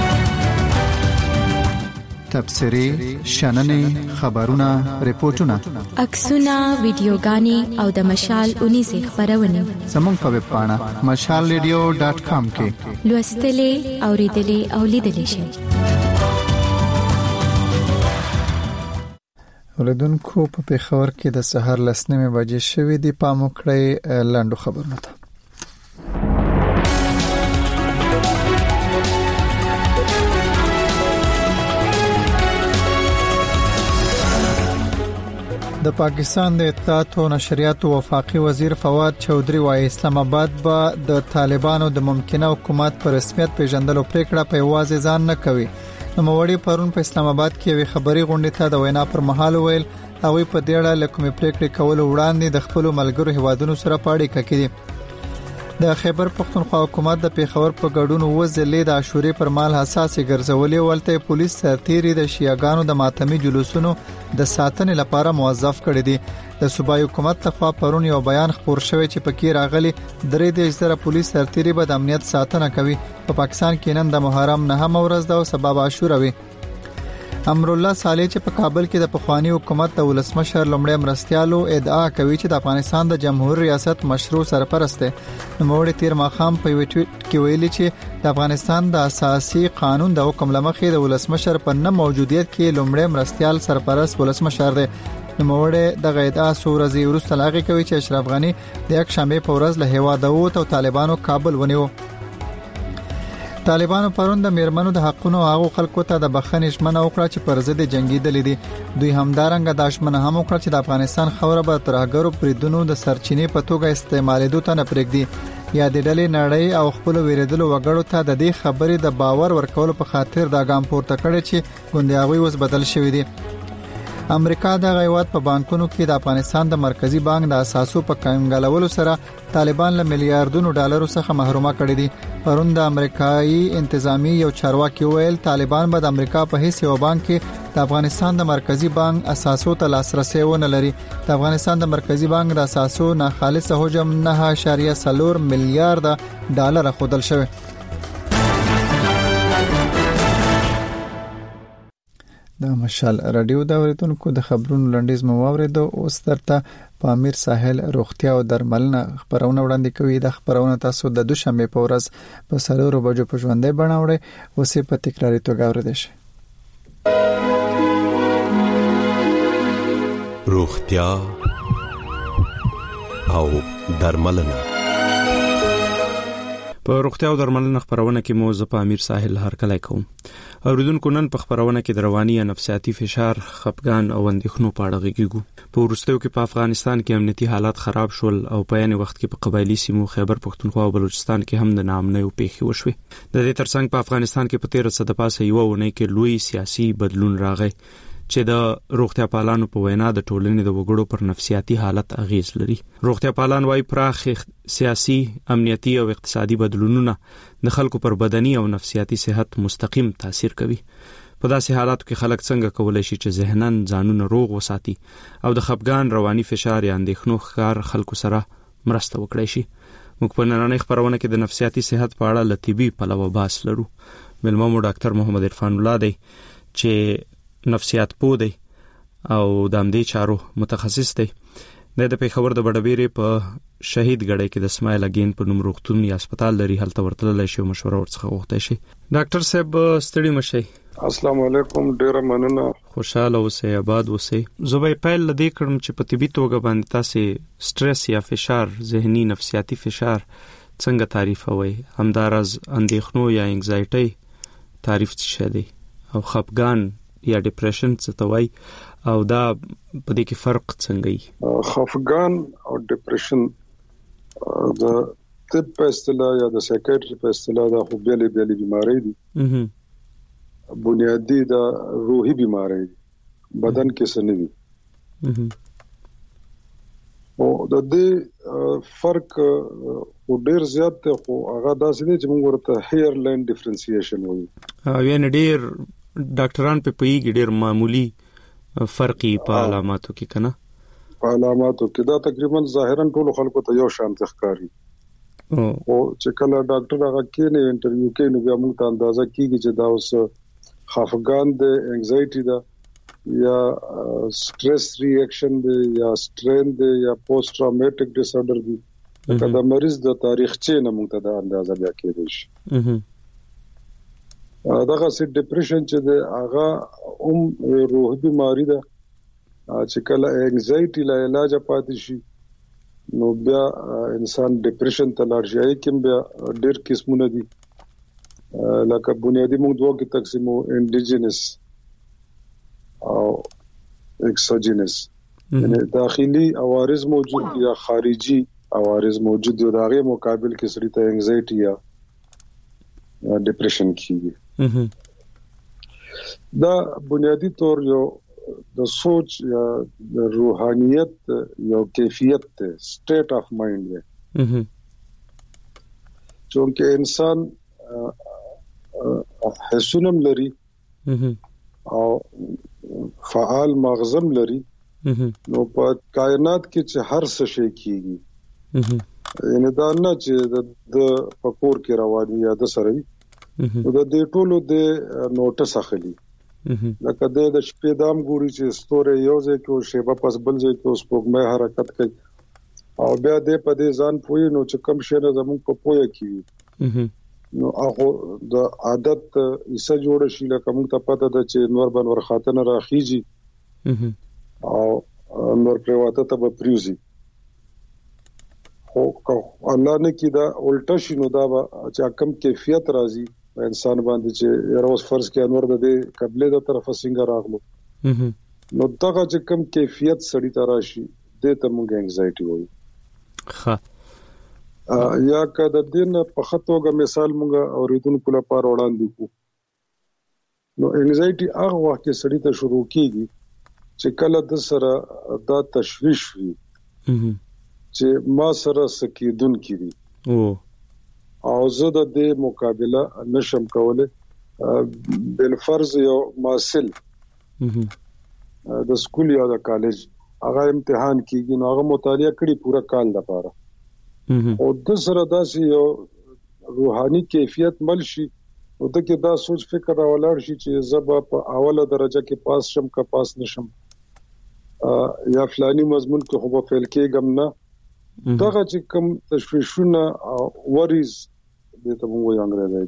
تبصری، شننې، خبرونه، ریپورتونه، عکسونه، ویډیوګانې او د مشال 19 خبرونه زموږ په ویب پاڼه mashalradio.com کې لوستلې، اوریدلې او لیدلې شئ. ولودونکو په پیښور کې د سحر لسنیمه بجې شوې دي. پام وکړئ لاندو خبرونه ته. د پاکستان د اطلاعات او نشریات وفاقي وزیر فواد چودري وايي اسلام آباد به د طالبانو د ممکنه حکومت پر رسمیت پیژندلو پریکړه په واځي ځان نه کوي. نو موړي پرون په اسلام آباد کې وی خبري غونډه ته د وینا پر مهال ویل او په دې اړه لکه پریکړه کول وړاندې د خپل ملګرو هوادونو سره پاړې کړي. د خیبر پختونخوا حکومت د پیښور په ګډون وزلې د عاشوري پر مال حساسي ګرځولې ولته پولیس سرتيري د شیعاګانو د ماتمي جلوسونو د ساتنې لپاره موظف کړي دي. د صوبایي حکومت لخوا پرون یو بیان خبر شوی چې پکې راغلي 3,000 پولیس سرتيري به د امنیت ساتنه کوي. په پاکستان کې نن د محرم 9 ورځ ده او سبب عاشورا وي. امرالله صالح چې په کابل کې د پخوانی حکومت د ولسمشر لومړی مرستيالو ادعا کوي چې د افغانستان د جمهور ریاست مشروع سرپرست دی. نو موړي تیر ماخام په ټویټ کې ویلي چې د افغانستان د اساسي قانون د حکم لمخې د ولسمشر په نه موجودیت کې لومړی مرستيال سرپرست ولسمشر دی. نو موړي د غیدا سورزي ورسته لاغي کوي چې اشرف غنی د یک شنبه په ورځ له هوا د ووت او طالبانو کابل ونیو. طالبانو پرون د میرمنو د حقونو هغه خلکو ته د بخښنې ژمنه وکړه چې پر ضد جنگیدل دي. دوی همدارنګه د ژمنه هم وکړه چې د افغانستان خوره به ترهګرو پریدونو د سرچینې په توګه استعمالېدو ته نه پرېږدي. یا د ډلې نړۍ او خپل ویریدلو وګړو ته د دې خبرې د باور ورکولو په خاطر دا ګام پورته کړی چې ګوندیاوی اوس بدل شوی دی. امریکا د غیوات په بانکونو کې د افغانستان د مرکزی بانک د اساسو په کنګالولو سره طالبان له میلیارډونو ډالرو څخه محرومه کړي دي. پرون د امریکایي انتظامی یو چارواکي ویل طالبان به د امریکا په هیڅ یو بانک کې د افغانستان د مرکزی بانک اساسو ته لاسرسي ونه لري. د افغانستان د مرکزی بانک د اساسو ناخالصه حجم 9.4 میلیارډ ډالر خودل شوی. د مشال رادیو دا ورتونکو د خبرونو لنډیز مو واوریدو. اوس درته په امیر ساحل روغتیا او درملنه خبرونه وړاندې کوي. د خبرونه تاسو د دوشنبه په ورځ په 4 بجو په ژوندۍ بڼه وړي اوسې په تکراری توګه اوریدئ شي. روغتیا او درملنه. په روغتیا او درملنه خبرونه کې مو زه په امیر ساحل هرکلی کوم. اوریدونکو نن په خبرونه کې د رواني یا نفسیاتي فشار، خپګان او اندېښنو په اړه غږیږو. په وروستیو کې په افغانستان کې امنیتي حالات خراب شول او په یاني وخت کې په قبایلی سیمو خیبر پختونخوا او بلوچستان کې هم د ناامنیو پیښې وشوې. د دې ترڅنګ په افغانستان کې په 13 صد پاسه یو ونې کې لوی سیاسي بدلون راغی چې د روغتیا پالانو په وینا د ټولنې د وګړو پر نفسیاتي حالت اغیز لري. روغتیا پالان وايي پراخ سیاسي، امنیتي او اقتصادي بدلونونه د خلکو پر بدني او نفسیاتي صحت مستقیم تاثیر کوي. په داسې حالاتو کې خلک څنګه کولای شي چې ذهنن ځانونه روغ وساتي او د خپګان، رواني فشار یا اندېښنو ښکار خلکو سره مرسته وکړي شي. موږ په نننۍ خبرونه کې د نفسیاتي صحت په اړه له طبي پلوه بحث لرو. ملمو مو ډاکټر محمد عرفان الله دی چې نفسیات پوه دی او د همدې چارو متخصص دی. د پیښور د بډبیرې په شهید ګړی کې د اسماعیل اگین په نوم روغتون یا هسپتال لري، هلته ورتللی شي او مشوره ورڅخه غوښتی شي. ډاکټر صاحب ستړي مشئ. السلام علیکم، ډیره مننه. خوشاله اوسئ، آباد اوسئ. زه به پیل لدې کړم چې په طبي توګه باندې تاسې سټرس یا فشار، ذهني نفسیاتي فشار څنګه تعریفوئ؟ همداراز اندېښنو یا انګزایټي تعریف څه دی او خپګان یا ډیپریشن څه ته وایي او دا په دې کې فرق څنګه وي؟ خفګان او ډیپریشن د طب په اصطلاح یا د سایکیاتري په اصطلاح دا خو بیلې بیماری دي. بنیادی دا روحي بیماری دي، بدن کې څه نه دي. او د دې فرق ډیر زیات دی، خو هغه داسې دی چې موږ ورته هیر لاین ډیفرنسییشن وایو. یعنی ډیر ډاکټران په پیږي ډیر معمولی فرقي په علاماتو کې کنه. په علاماتو کې دا تقریبا ظاهرا ټول خلکو ته یو شان ښکاري. او چې کله ډاکټر هغه کې نه انټرویو کوي نو بیا موږ ته اندازه کیږي چې دا اوس خفګان دی، انګزایټي ده یا سټرس ریاکشن دی یا سټرین دی یا پوسټ ټراوماټیک ډیس آرډر دی. دا مریض د تاریخچې نه موږ ته دا اندازه بیا کېږي شي. دغه سي ډیپریشن چې د هغه روحي بیماری ده چې کله انګزایټي لا علاج پاتې شي نو بیا انسان ډیپریشن ته لاړ شي. کوم بیا ډېر قسمونه دي لکه بنیادی موږ دوه کې تقسیمو انډیجنس او اکسوجینس یعنی داخلي عوارض موجود یا خارجي عوارض موجود دي دغه مقابل کې سړی ته انګزایټي یا ډیپریشن کیږي. دا بنیادی طور یو د سوچ یا د روحانيت یو کیفیت ته سټیټ اف مایند دی چې انسان حسونم لري او فعال مغزم لري نو په کائنات کې چې هر څه شي کیږي یعنی دا نه چې د فکر کې رواني یا د سره نو د دې ټولو د نوټس اخلي لکه د شپې دام ګوري چې ستوره یو ځای کې او شیبه پس بل ځای کې اوس پوګمه حرکت کوي او بیا د پدې ځان پوي نو چې کم شي نه زموږ په پوهه کې نو هغه د عادت ایسه جوړ شي لکه موږ ته پته ده چې نور بنور خاتنه راخیږي او نور پرواته ته به پریوزي خو الله نه کی دا الټا شنو دا چې کم کیفیت راځي انسان باندې چې روز فرض کې انور د قبله د طرفه څنګه راغلو نو دغه چې کم کیفیت سړی ته راشي د ته موږ انګزایټي وایو. ها یا که د دین په خطوګه مثال موږ اوریدونکو لپاره وړاندې کو نو انګزایټي هغه وخت کې سړی ته شروع کیږي چې کله د سره دا تشویش وي چې ما سره سکیدون کړي او زه د دې مقابله نشم کوله بل فرض یو ماسل د سکول یا د کالج هغه امتحان کیږي نو هغه مطالعه کړي پورا کال لپاره او د سره داسې یو روحاني کیفیت مل شي او د کې دا سوچ فکر راولار شي چې زبا په اوله درجه کې پاس شم کا پاس نشم یا فلانی مضمون کې خو په فیل کې غم نه دغه چې کوم تشویشونه وریز د ته مو یو انګریزي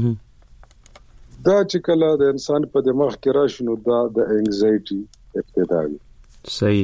دا چې کله د انسان په دماغ کې راشي نو دا د انګزایټي ابتدا وي. صحیح.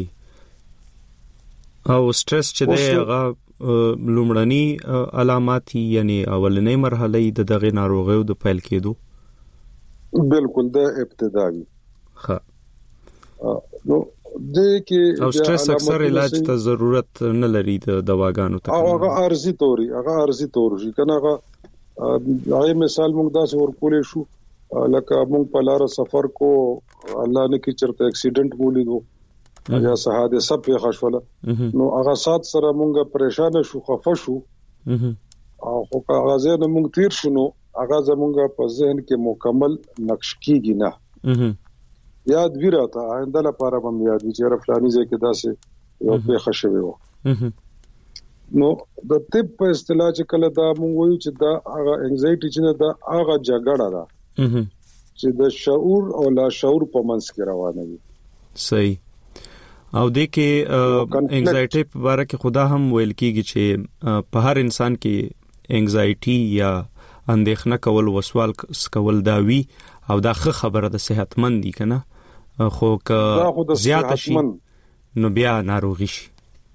او سټرس چې دغه لومړني علامات یعنی اولنې مرحله د دغه ناروغیو د پیل کېدو بالکل د ابتدا وي. ها نو د کې او سټرس اکثر علاج ته ضرورت نه لري د دواګانو ته هغه ارزي تور شي کنه هغه مثال موږ دا څور کولې شو لکه موږ په لار سفر کو الله نه کی چرته اکسیډنټ ولیدو یا حادثه په خښوله نو هغه سات سره موږ پریشان شو خفه شو او خو هغه زه موږ تیر شنو هغه زموږ په ذهن کې مکمل نقش کیږي نه یاد ویراته آینده لپاره هم یاد وي چې فلاني ځای کې داسې یو په خښوي وو نو د طب په اصطلاح چې کله دا مونږ وایو چې دا هغه انګزایټي چې دا هغه جګړه ده چې د شعور او لا شعور په منځ کې روانه وي. صحیح. او د کې انګزایټي په اړه کې خدا هم ویل کیږي چې په هر انسان کې انګزایټي یا اندېښنه کول وسوال کول دا وی او دا خبره د صحتمند دي کنه خو که زیات شي نو بیا ناروغي شي.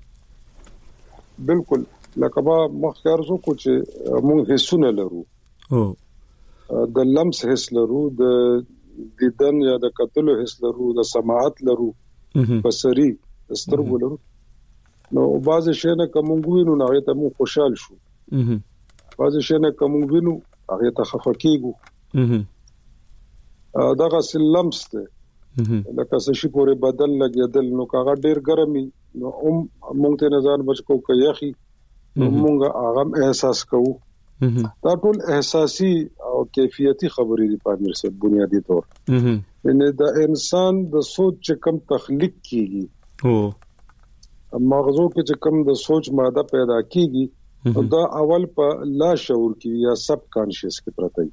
بالکل لکه ما مخکار زو کو چې موږ حسونه لرو د لمس حس لرو د دیدن یا د کتلو حس لرو د سماعت لرو بصري سترګو لرو نو بعض شي نه کوم وینو نه ته مو خوشحال شو بعض شي نه کوم وینو هغه ته خفه کیږو دغه لمس ته لکه څه شي پورې بدل لګیدل نو کاغه ډیر ګرمي نو مونږ ته نظر بچو کوي اخی مونږ هغه احساس کوو دا ټول احساسي او کیفیتي خبرې دي په امر سره بنیادی طور یعنی د انسان د سوچ کم تخلیق کیږي مغزو کې چې کم د سوچ ماده پیدا کیږي دا اول په لا شعور کې یا سب کانشس کې پراته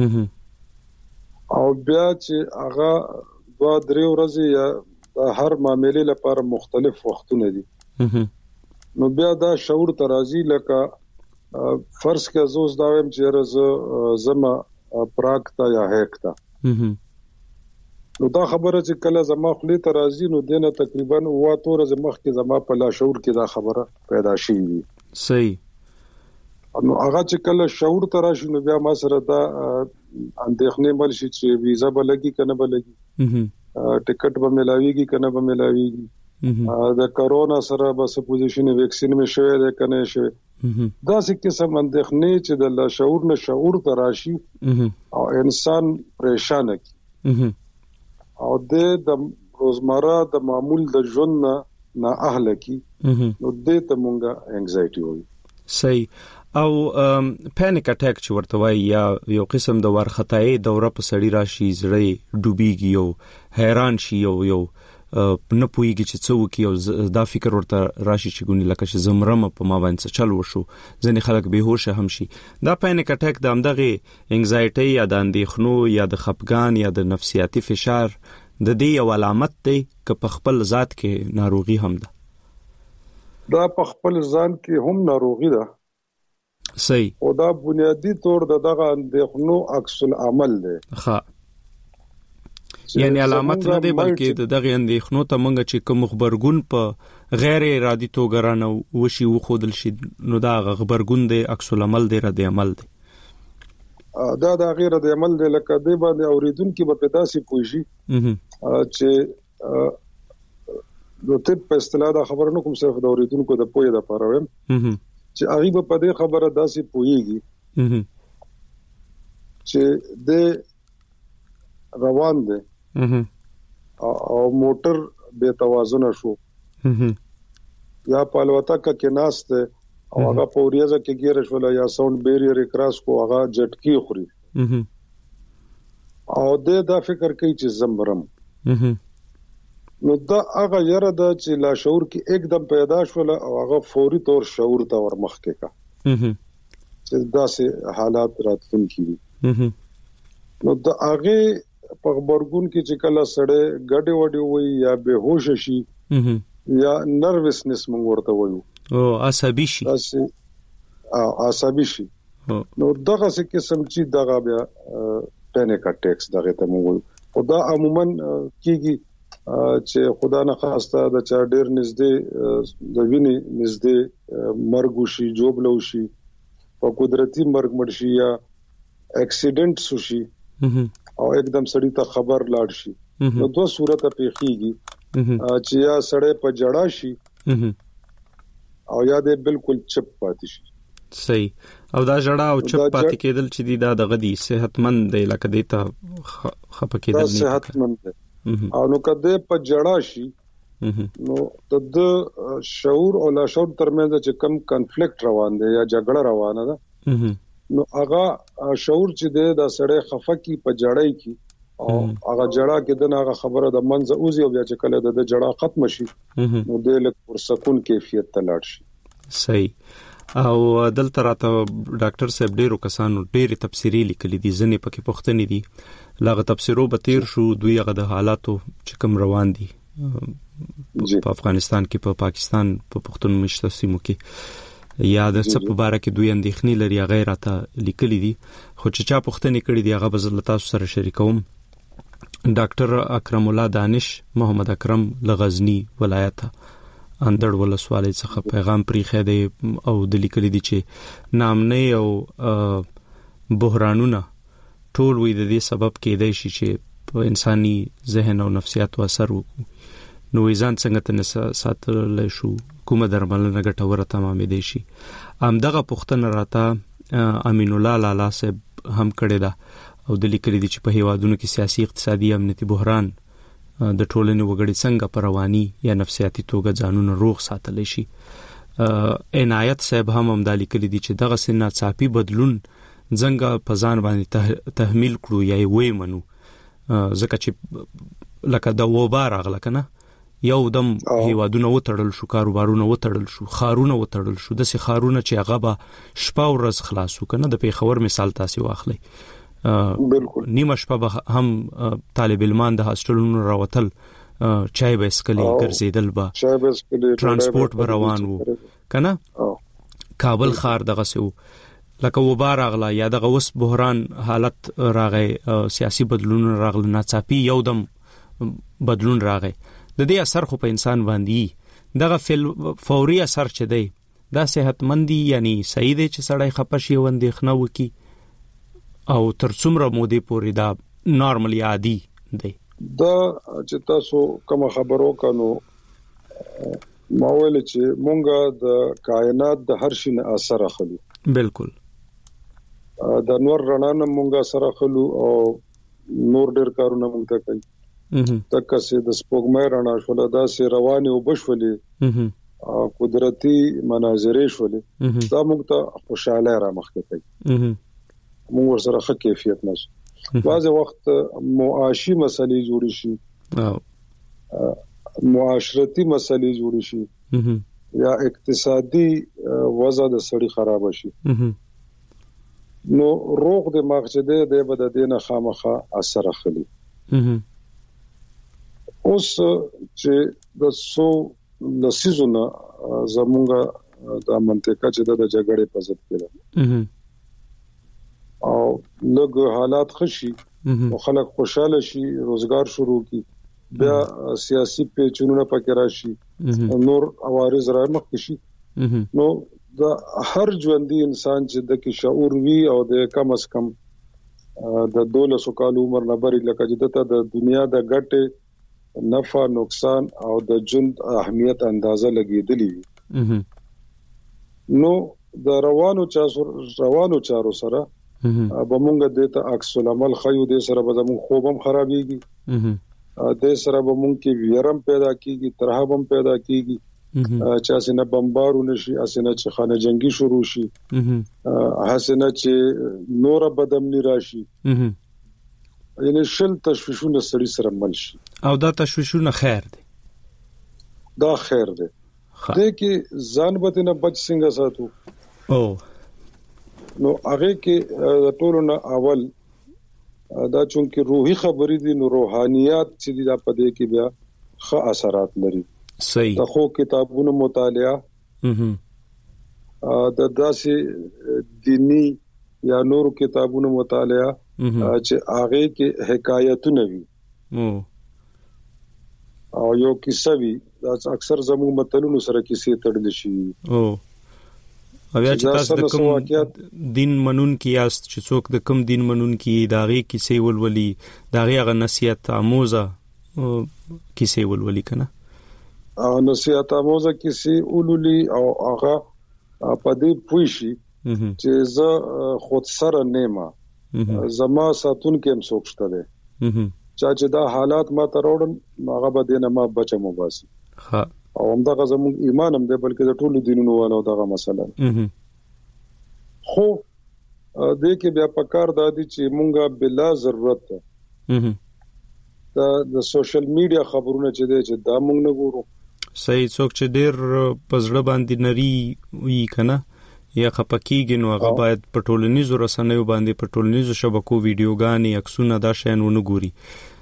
او بیا چې هغه 2-3 ورځې یا هر معاملې لپاره مختلف وختونه دي نو بیا دا شعور ترازی لکه فرض کې زوز دا ویم چې زما پراکتا یا هکتا نو دا خبره چې کله زما خپل ترازی نو دینه تقریبا 2 ورځې مخکې زما په لا شعور کې دا خبره پیدا شي. صحیح. نو هغه چې کله شعور تراشي نو بیا ما سره دا اندېښنې مل شي چې ویزا به لګي کنه به لګي، ټیکټ به ملاويږي کنه به ملاويږي، د کرونا سره به سپوزیشن ویکسین می شوی ده کنه شوی. دا څه قسم اندېښنې چې د شعور نه شعور تراشي او انسان پریشان کی او د روزمره د معمول د ژوند نه اهل کی، نو دې ته مونږه انګزایټي وایي. صحیح. او پانیک اٹیک چې ورته وایي یا یو قسم د وارخطایي دوره په سړی راشي، زړی ډوبېږي او حیران شي او یو نه پوهیږي چې څه وکړي او دا فکر ورته راشي چې ګونې لکه چې زمرم په ما باندې چل وشو، ځینې خلک بېهوشه هم شي. دا پانیک اٹیک د همدغه انګزایټي یا د اندېښنو یا د خپګان یا د نفسیاتي فشار د دې یو علامت دی که په خپل ذات کې ناروغي هم ده؟ دا په خپل ځان کې هم ناروغي ده. صحیح. او دا بنیادی طور دغه اندېښنو عکس العمل دی. ها، یعنی علامت نه دی بلکې دغه اندېښنو ته مونږ چې کوم خبرګون په غیر ارادي توګه رانه وشي وخودل شي، نو دا خبرګون دی عکس العمل دی، رد عمل دی. دا د غیر رد عمل دی، لکه دی باندې اوریدونکو په پیداسي پوښي چې نو ته په اصطلاح دا خبر نه کوم، صرف د اوریدونکو د پوهې لپاره وایم چې هغه په دې خبره داسې پوهیږي چې د روان دي او موټر بے توازن شو یا پالوتا کې ناشته او هغه پوریزه کې ګیر شو یا ساوند بیریئر کراس کو هغه جټکی خوري او دا فکر کوي چې زمرم. نو دا هغه یره د چې لا شعور کې एकदम پیدا شول او هغه فوري طور شعور ته ورمخکې کا چې داسې حالات راتلون کیږي. نو دا هغه په خبرګون کې چې کله سړی ګډه وډه وي یا بهوش شي یا نروسنس موږ ورته وایو او عصبي شي، عصبي شي، نو دغه څه قسم چې دغه بیا پانیک اٹیکس دغه ته موږ وایو. او دا عموما کیږي چې خدا نه خواسته د چا ډیر نږدې د ویني نږدې مرګ شي، جوب لو شي، او قدرتي مرګ مړ شي یا اکسیډنټ شي او एकदम سړی ته خبر لاړ شي. نو دوه صورت په خيږي چې یا سړی په جړا شي او یا دې بالکل چپ پاتې شي. صحیح. او دا جړا او چپ پاتې کېدل چې دی دا دغه دي صحتمند دی، لکه دې ته خپ کېدل نه صحتمند دی. او نو کده په جړا شي نو د شعور او لا شعور ترمنځ چې کم کنفلیکټ روان دی یا جګړه روانه ده، نو هغه شعور چې د سړی خفقي په جړای کی او هغه جړه کې د هغه خبره د منځ اوزي او بیا چې کله د جړه ختم شي نو د لک پر سکون کیفیت ته لاړ شي. صحیح. او دلته راته ډاکټر صاحب ډیرو کسانو ډیره تفسیری لیکلي دي، ځنې پکې پوښتنې دي، لغه تفسیرو به تیر شو دوی هغه د حالاتو چې کوم روان دي په افغانستان کې، په پاکستان په پښتون مشته سیمو کې یا د څه په باره کې دوی اندېښنې لري هغه راته لیکلي دي. خو چې چا پوښتنې کړې دي هغه به زه تاسو سره شریکوم. ډاکټر اکرم الله دانش محمد اکرم لغزنی ولایت اندړ ولسوالۍ څخه پیغام پریخه دی او د لیکلي دي چې نامنۍ او بحرانونه ټول وي د دې سبب کېدای شي چې په انساني ذهن او نفسیات اثر وکړي. نو ځان څنګه ته ساتل شو، کومه درملنه ګټوره تمامې دي شي. دغه پوښتنه راته امین الله لالا صاحب هم کړې ده او د لیکلي دي چې په هیوادونو کې سیاسي اقتصادي امنیتي بحران د ټولنې وګړي څنګه په رواني یا نفسیاتي توګه ځانونه روغ ساتلی شي. عنایت صاحب هم دا لیکلي دي چې دغه سن ناڅاپي بدلون څنګه په ځان باندې تحمیل کړو یا وې منو، ځکه چې لکه د وبا راغله کنه یو دم هیوادونه وتړل شو، کاروبارونه وتړل شو، خارونه وتړل شو، د سي خارونه چې هغه به شپه ورځ خلاصو کنه. د پیښور مثال تاسو واخلئ، بالکل نیمه شپه به هم طالب علمان د هاستلونو راوتل، چای به اسکلی ګرځیدل، به ترانسپورت به روان وو کنه. کابل خار دغه سو لکه وبا راغله یا دغه وس بحران حالت راغی، سیاسي بدلون راغله، ناڅاپي یو دم بدلون راغی. د دې اثر خو په انسان باندې دغه فوري اثر چي دی دا صحتمندي یعنی صحیح دی چې سړی خپشي وندېخنه وکي او تر څومره مودې پورې دا نارملی عادي دی. دا چې تاسو کوم خبرو کانو ما ویل چې مونږه د کائنات د هر شي نه اثر اخلو. بالکل. د نور رڼا نه مونږه اثر اخلو او نور ډېر کارونه مونږ ته کوي. تک چې د سپوږمۍ رڼا شول دا سي رواني او بشولې قدرتي مناظرې شولې دا موږ ته خوشاله را مخکې کوي. موږ ورسره ښه کیفیت نشو. بعض وخت معاشي مسلې جوړې شي معاشرتي مسلې جوړې شي یا اقتصادي وضع د سړي خراب شي نو روغ دماغ چې د بد دینه خامخه اثر اخلي. اوس چې د سو لسیزونه زمونږه د منطقه چې د جګړې په ضد کې ده او لږ حالات خشي او خلک خوشاله شي روزګار شروع کی بیا سیاسي پیچونونه پکې راشي نور عوارض را مخ شي نو د هر ژوندۍ انسان چې د کې شعور وي او د کم از کم د 12 کال عمر نه بری لکه چې د دنیا د ګټه نفع نقصان او د ژوند اهمیت اندازه لګیدلی نو د روانو چارو سره به مونږ د ته عکس العمل خيو د سره به مونږ خوبم خرابيږي د سره به مونږ کې ویرم پیدا کیږي ترهبم پیدا کیږي چې اسنه بمبارو نشي اسنه چې خانه جنگي شروع شي حسنه چې نور بدمنی راشي یعنی شل تشویشونه سړي سره مل شي او دا تشویشونه خیر دي دا خیر دي د کې ځان بتنه بچ څنګه ساتو او نو هغه کې ټولونه اول دا چونکه روحي خبرې دي نو روحانيات چې دا پدې کې بیا ښه اثرات لري. صحیح. د خو کتابونو مطالعه د داسې دینی یا نور کتابونو مطالعه چې هغه کې حکایتونه وي او یو کیسه وي دا اکثر زموږ متلونو سره کیسې تړل شي او بیا چې تاسو د کوم دین منون کی یاست چې څوک د کوم دین منون کی داغي کیسې ولولي داغي غو نصیحت آموزه کیسې ولولي کنه نصیحت آموزه کیسې ولولي او هغه په دې پوښي چې زه خود سره نیمه زما ساتون کې هم سوچته ده چې دا حالات ما تروړن هغه به دینه ما بچم وباسي ها او همدغه زموږ ایمان هم ده بلکې د ټولو دینونو والو دغه مسله خو دې کې بیا پکار دادی چې مونږه بلا ضرورت د سوشل میډیا خبرونه چې ده چې دا مونږ نه ګورو. صحیح. څوک چې ډېر پزړه باندې نری وی کنه یا خپکیږي نو هغه باید په ټولنیزو رسنیو باندې په ټولنیزو شبکو ویډیوګانې عکسونه دا شین ونه ګوري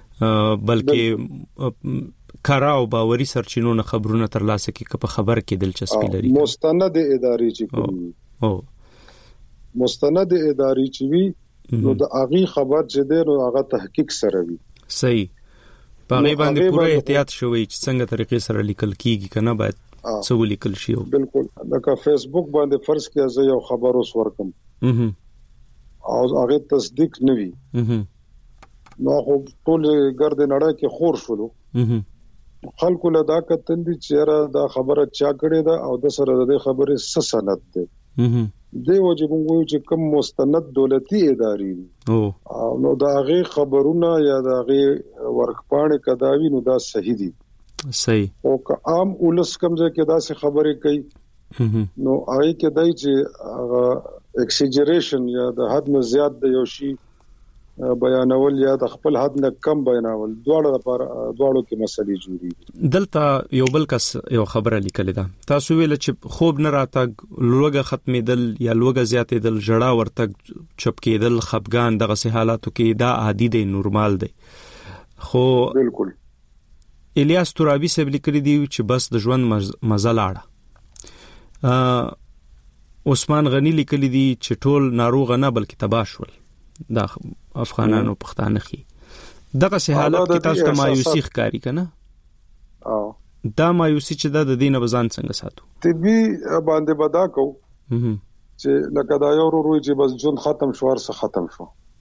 بلکې کارا او باوري سرچینو نه خبرونه ترلاسه کوي په خبر کې دلچسپي لري. مستند اداري چې کوي مستند اداري چې وي نو د اغي خبر چې دی نو هغه تحقیق سره وي. صحیح. په غي باندې پوره احتیاط شوی چې څنګه طریقې سره لیکل کیږي کنه باید څو لیکل شي. بالکل لکه فیسبوک باندې فرض کړئ زه یو خبر اوس ورکم او هغه تصدیق نوي نو خو ټول ګرد نړۍ کې خور شولو خلکو له دا کتل دي چې دا خبره چا کړې ده او د سره د خبرې څه سند ده دی واجب وو چې کوم مستند دولتي ادارې او نو دا غي خبرونه یا دا غي ورکپاڼه کداوی نو دا صحیح دي. صحیح. او که عام ولس کمزه کې دا څه خبرې کوي نو آی کې دای چې ایکسیجریشن یا د حد نه زیات د یو شی بیانول یا د خپل حد نه کم بیانول دواړو کې مسلې جوړي. دلته یو بل کس یو خبره لیکل ده تاسو ویل چې خوب نه راتګ لوګه ختمېدل یا لوګه زیاتېدل جړه ورتګ چپ کېدل خپګان دغه سه حالاتو کې دا عادي دی نورمال دی خو بالکل الیاس ترابی صاحب لیکلی دی چې بس د ژوند مزه لاړه. عثمان غنی لیکلی دی چې ټول ناروغ نه بلکې تباه شول دا افغانانو پښتانه خي دغه سه حالت کې تاسو ته مایوسی ښکاری کنه دا مایوسی چې د دینه بزان څنګه ساتو طبي باندې بدا کو چې لکه دا یو روي چې بس جون ختم شو ورسه ختم شو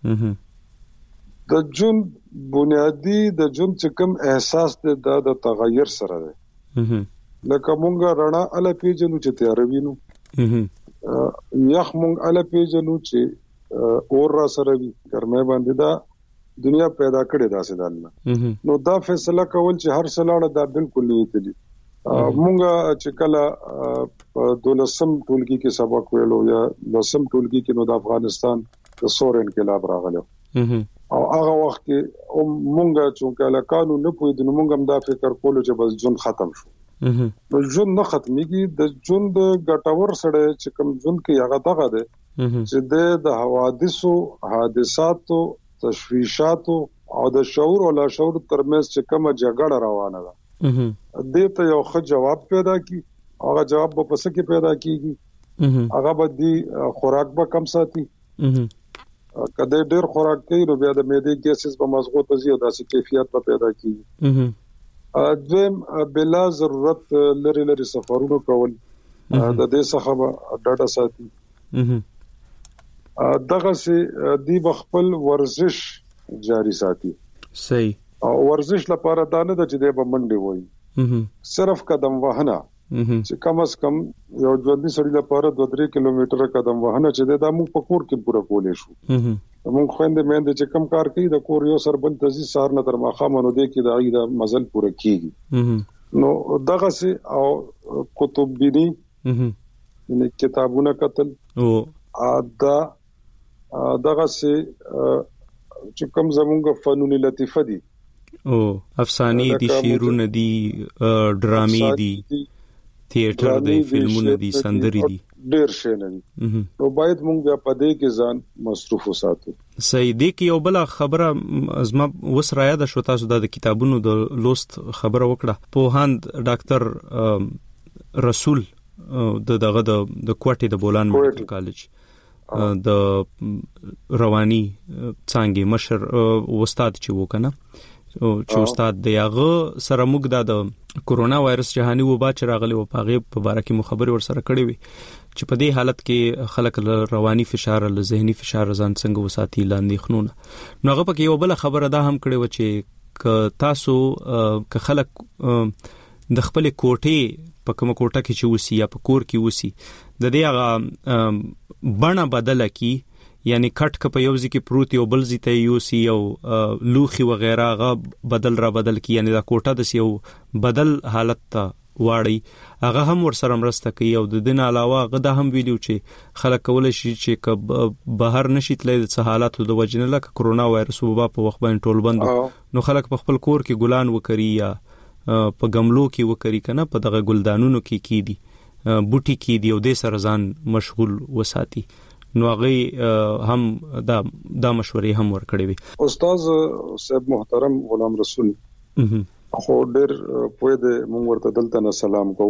د جون بنیادی د جون چې کوم احساس د تغیر سره ده لکه مونږه رڼا ال پیجنو چې تیار وینو یخ مونږ ال پیجنو چې اور را سره وي ګرمه باندې دا دنیا پیدا کړې ده سید الله نو دا فیصله کول چې هر سلاړه دا بالکل نه دي مونږه چې کله دولسم ټولګي کې سبق ویلو یا لسم ټولګي کې نو د افغانستان د سور انقلاب راغلو او هغه وخت کې مونږه چې کله قانون نه پوي د مونږ هم دا فکر کولو چې بس جون ختم شو نو جون نه ختميږي د جون د ګټور سره چې کوم جون کې هغه دغه ده چې د حادثاتو تشویشاتو او د شعور او لا شعور ترمنځ چې کومه جګړه روانه ده دې ته یو ښه جواب پیدا کی هغه جواب په پس کې پیدا کیږي هغه به دی خوراک به کم ساتي کله ډېر خوراک کوي نو بیا د معدې ګیسز په مزغو ته زیات داسې کیفیت به پیدا کیږي دویم بلا ضرورت لري سفرونو کول د دې څخه ډاټا ساتي دغه سي دی بخپل ورزش جاری ساتي صحیح او ورزش لپاره دا نه د چې د بمنډي وای صرف قدم وهنه چې کم از کم یو ژوندۍ سړی لپاره 2-3 کیلومتر قدم وهنه چې د موږ په کور کې پوره کولې شو موږ خويندې مېندې چې کم کار کوي د کور یو سر بل تزي سار نه تر ماخه منو دې کې د عیدا مزل پوره کیږي نو دغه سي او کتب بینی یعنی کتابونه قتل او دا دغه سي چې کوم زمونږ فنون لطیفه دي او افسانې دي شعرونه دي ډرامې دي تیاتر دی فلمونه دي سندري دي ډېر شي نه نو باید مونږ په دې کې ځان مصروف وساتو صحیح دی کې یو بل خبره ازما وسرایا د شو تاسو د کتابونو د لوست خبره وکړه په هند ډاکټر رسول دغه د کوټې د بولان میډیکل کالج د رواني څنګه مشر استاد چې وکنه چې استاد دیغه سره موږ د کورونا وایرس جهاني وبا چې راغلی و پاغه په باره کې مخابره ور سره کړې وي چې په دې حالت کې خلک رواني فشار له ذهني فشار ځان څنګه وساتي لاندې خنونه نو هغه پکې یو بل خبره ده هم کړې و چې تاسو ک خلک د خپل کوټې په کومه کوټه کې چې وسی یا په کور کې وسی د دې هغه بڼه بدله کی یعنی کټ ک په یو ځکه پروت یو بل ځته یو سی او لوخي وغیرہ غ بدل کی یعنی دا کوټه د یو بدل حالت ته واړی هغه هم ور سره مرسته کوي او د دین علاوه غدا هم ویلو چې خلک کول شي چې بهر نشیتلې د حالاتو د وجنه لکه کورونا وایرس وبا په وخت باندې ټول بند نو خلک په خپل کور کې ګلان وکړي یا په گملو کې وکړي کنه په دغه ګلدانونو کې کیدی بوټي کې دی او د سرزان مشغول وساتي نو هغه هم دا مشورې هم ورکړې وي استاد صاحب محترم غلام رسول خو ډېر په دې مونږ ورته دلته نه سلام کو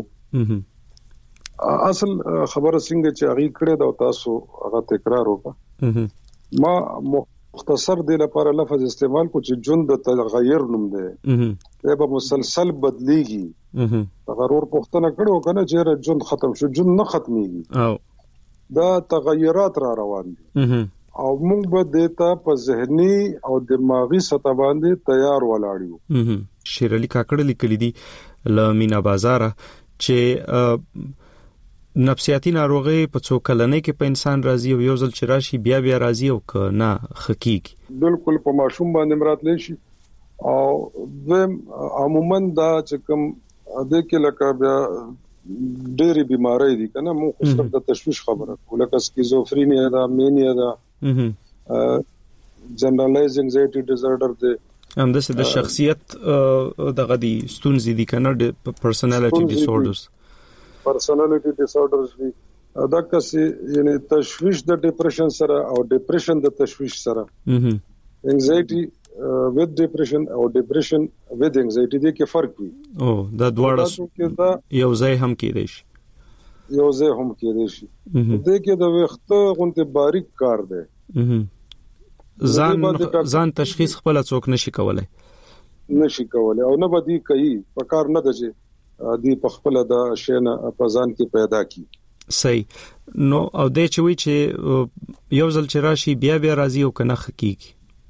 اصل خبره څنګه چې هغه کړې دا تاسو هغه تکرار وکړه ما مختصر دی لپاره لفظ استعمال کو چې جون د تغیر نوم دی دا به مسلسل بدلیږي تغیر پختنه کړو کنه چې جون ختم شو جون نه ختميږي دا تغیرات را روان دي او موږ به دیتا په ذهني او دماغي سطح باندې تیار ولاړیو شیر علي کاکړ لیکلي دي لمینا بازار چې نفسیاتی ناروغي په څو کلنې کې په انسان راځي او یو ځل چې راشي بیا راځي او نه حقیقي بالکل په ماشوم باندې مراتلی شي او عموما دا چې کوم د کې لکه بیا ډېری بیماری دي کنه مو خو صرف د تشویش خبره ولکه سکیزوفرینیا دا مینیا دا جنرالایز انزایټي ډیزارډر دی هم د شخصیت دغه دي ستونزې دي کنه پرسنالټي ډیساردرز دي دا کسي یعنی تشویش د ډیپریشن سره او ډیپریشن د تشویش سره انزایټي with depression او depression with anxiety دي کې فرق وي او دا دواړه یو ځای هم کېدای شي دې کې د وخت غونته باریک کار دی ځان تشخیص خپل څوک نشي کولای او نه بدی کوي په کار نه دځي دی په خپل د شینه په ځان کې پیدا کی. صحیح. نو او د چوي چې یو ځل چې راشي بیا راځي او کنه حقيقي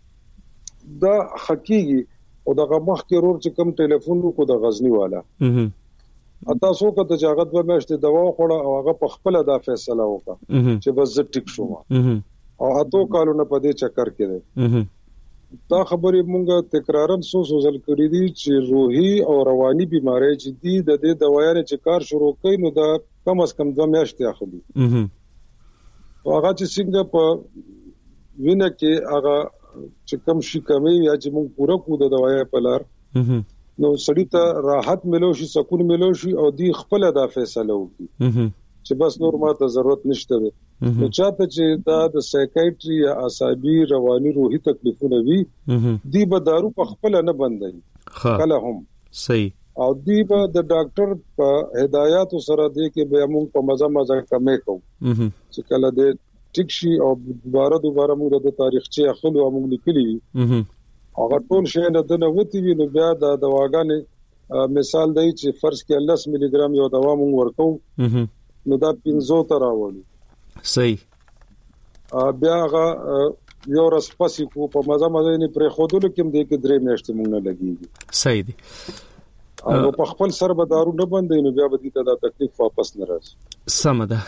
دا حقيقي او دغه مخ کې رور چې کوم ټلیفون کو د غزنی والا اته سو کو د جاغت به مشته دوا خوړه او هغه په خپل دا فیصله وکړه چې بس زه ټیک شوم او اته کالو نه پدې چکر کې ده. دا خبرې مونږه تکرارن سو ځل کړې دي چې روحي او رواني بيمارۍ چې دي د دې دوايانې چې کار شروع کړي نو دا کم از کم 2 میاشتې اخلي. او هغه چې څنګه په وینه کې هغه چې کم شي کمی یا چې مونږ پوره کو د دوايي په لار نو سړی ته راحت ملو شي سکون ملو شي او دی خپل دا فیصله وکړي چې بس نور ماته ضرورت نشته ده. نو چاته چې دا د سایکایټري یا اعصابي رواني روحي تکلیفونه وي دی به دارو په خپل نه بندي کله هم صحیح او دی به د ډاکټر په هدايات سره دی کې به موږ په مزه کمې کوو چې کله د ټیک شي او دوباره موږ د تاریخچه اخلو او موږ لیکلي هغه ټول شی نه دنه وتی وی نو بیا د دواګانې مثال دی چې فرض کې 10 ملي ګرام یو دوا موږ ورکو نو دا 500 تر راوړي. صحیح. بیا هغه یو ورځ پسې کو په مزه نه پرې خودلو کې دې کې 3 میاشتې موږ نه لګيږي. صحیح دي. او په خپل سر به دارو نه بندې نو بیا به دې ته دا تکلیف واپس نه راځي. سم ده.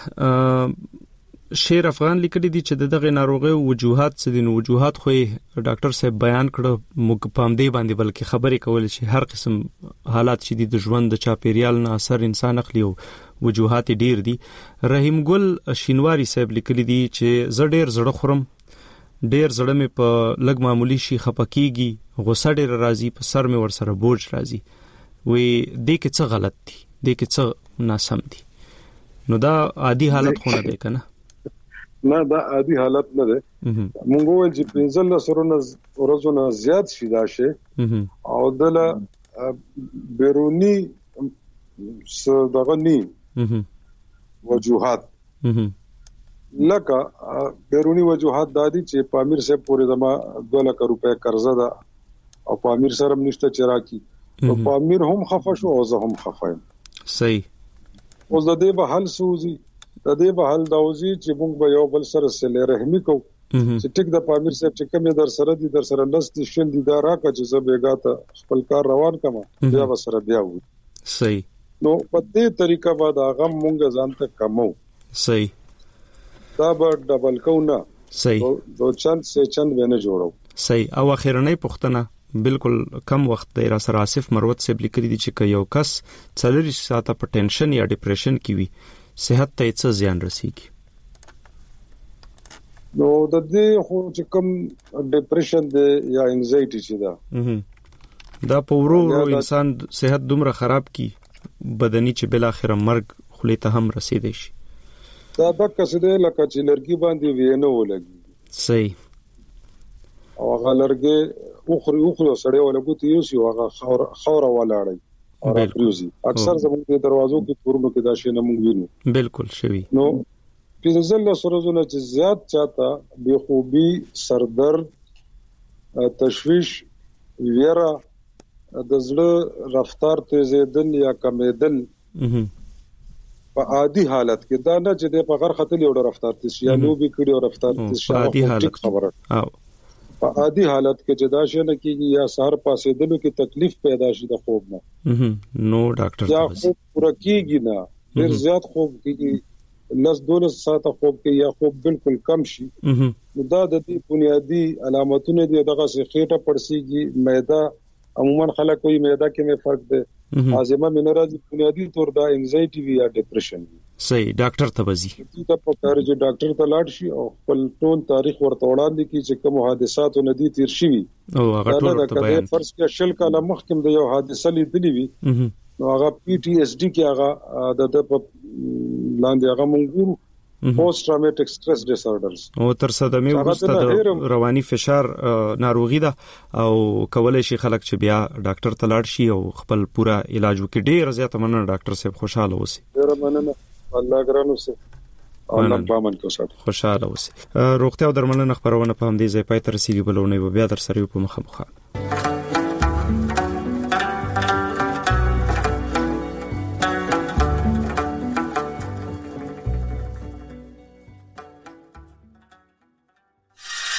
شیر افغان لیکلي دي چې دغه ناروغي وجوهات څه دي. نو وجوهات خو ډاکټر صاحب بیان کړو موږ پام دی باندې بلکې خبرې کول شي هر قسم حالات چې د ژوند د چاپیریال نه اثر انسان اخلي او وجوهات ډیر دي. رحیم ګل شینواری صاحب لیکلي دي چې زه ډیر زړه خورم ډیر زړه مې په لګ معمولی شي خپکیږي غوسه ډیر راځي په سر مې ور سره بوج راځي وې دې کې څه غلط دي دې کې څه ناسم دي. نو دا عادي حالت خو نه دی کنه. نه دا عادي حالت نه ده. مونږ ول چې 15 ورځې زیات شي دا شي او دله بیرونی دغنی وجوهات لکه بیرونی وجوهات دادي چې پامیر صاحب پورې دما 2 لک روپے قرضه ده او پامیر سره نشته چراکی او پامیر هم خفه شو او زه هم خفه یم. صحیح. اوس د دې به حل سوزي د دې به حل داوزي چې موږ به یو بل سره سره رحمی کو چې ټیک د پامیر صاحب چې کوم در سره لست شل دي دا راکه چې زه بیګا ته خپل کار روان کما بیا به سره بیا و. صحیح. نو په دې طریقه به دا غم مونږ ځان ته کمو. صحیح. دا به ډبل کو نه. صحیح. دو چند ونه جوړو. صحیح. او اخیرنۍ پښتنه بالکل کم وخت د راسر آصف مروت صاحب لیکلي دي چې یو کس 40 ساعته په ټینشن یا ډیپریشن کې وي صحت ته څه زیان رسیږي. نو د دې خو چې کوم ډیپریشن دی یا انزایټي چې دا په ورو انسان صحت دومره خراب کی بدني چې بل اخر مرګ خلی ته هم رسیدي شي. دا د کسده لکه چې لرګي باندې وینه ولګي. صحیح. او هغه لرګي اوخري سړی ولګوت یو سی هغه خور ولاړی او راپریوزي اکثر زموږ د دروازو کې پورونو کې دا شی نه مونږ وینو. بالکل شوی. نو پیزل سرزونه چې زیات چاته بے خوبي سردرد تشویش ویرا د زړه رفتار تیزیدل یا کمیدل په عادي حالت کې دا نه چې د په غر خطر یو رفتار تیز یا لوبي کړي او رفتار تیز په عادي حالت خبره په عادي حالت کې چې دا شنه کېږي یا سهار پاسې دلو کې تکلیف پیدا شي د خوب نه نو ډاکټر یا خوب پوره کېږي نه ډیر زیات خوب کېږي 10-12 ساعته خوب کې یا خوب بالکل کم شي نو دا د دې بنیادی علامتونه دي دغه خېټه پړسيږي معده عموما خلک کوئی معده کې مې فرق ده هاضمه منرالي بنیادی طور دا انزایټي وی یا ډیپریشن وی. صحیح. ډاکټر ته وځي دا په کار چې ډاکټر ته لاړ شي او خپل ټول تاریخ ورته وړاندې کی چې کوم حادثات او ندي تیر شي او هغه ټول ورته بیان فرض کې شل کاله مخکې د یو حادثه لیدلې وي نو هغه PTSD کې هغه د لاندې هغه مونږ پوسټ ټراوماټیک سټرس ډیساردرز او تر صدمه وروسته رواني فشار ناروغي ده او کولای شي خلک چې بیا ډاکټر ته لاړ شي او خپل پورا علاج وکړي. ډیر زیات مننه ډاکټر صاحب خوشاله اوسئ. ډیر مننه الله ګرانو سه. الله پامن کو سات خوشاله اوسئ. روغتیا او درملنه خبرونه په همدې ځای پای تر رسیدي بلونه بیا در سره په مخه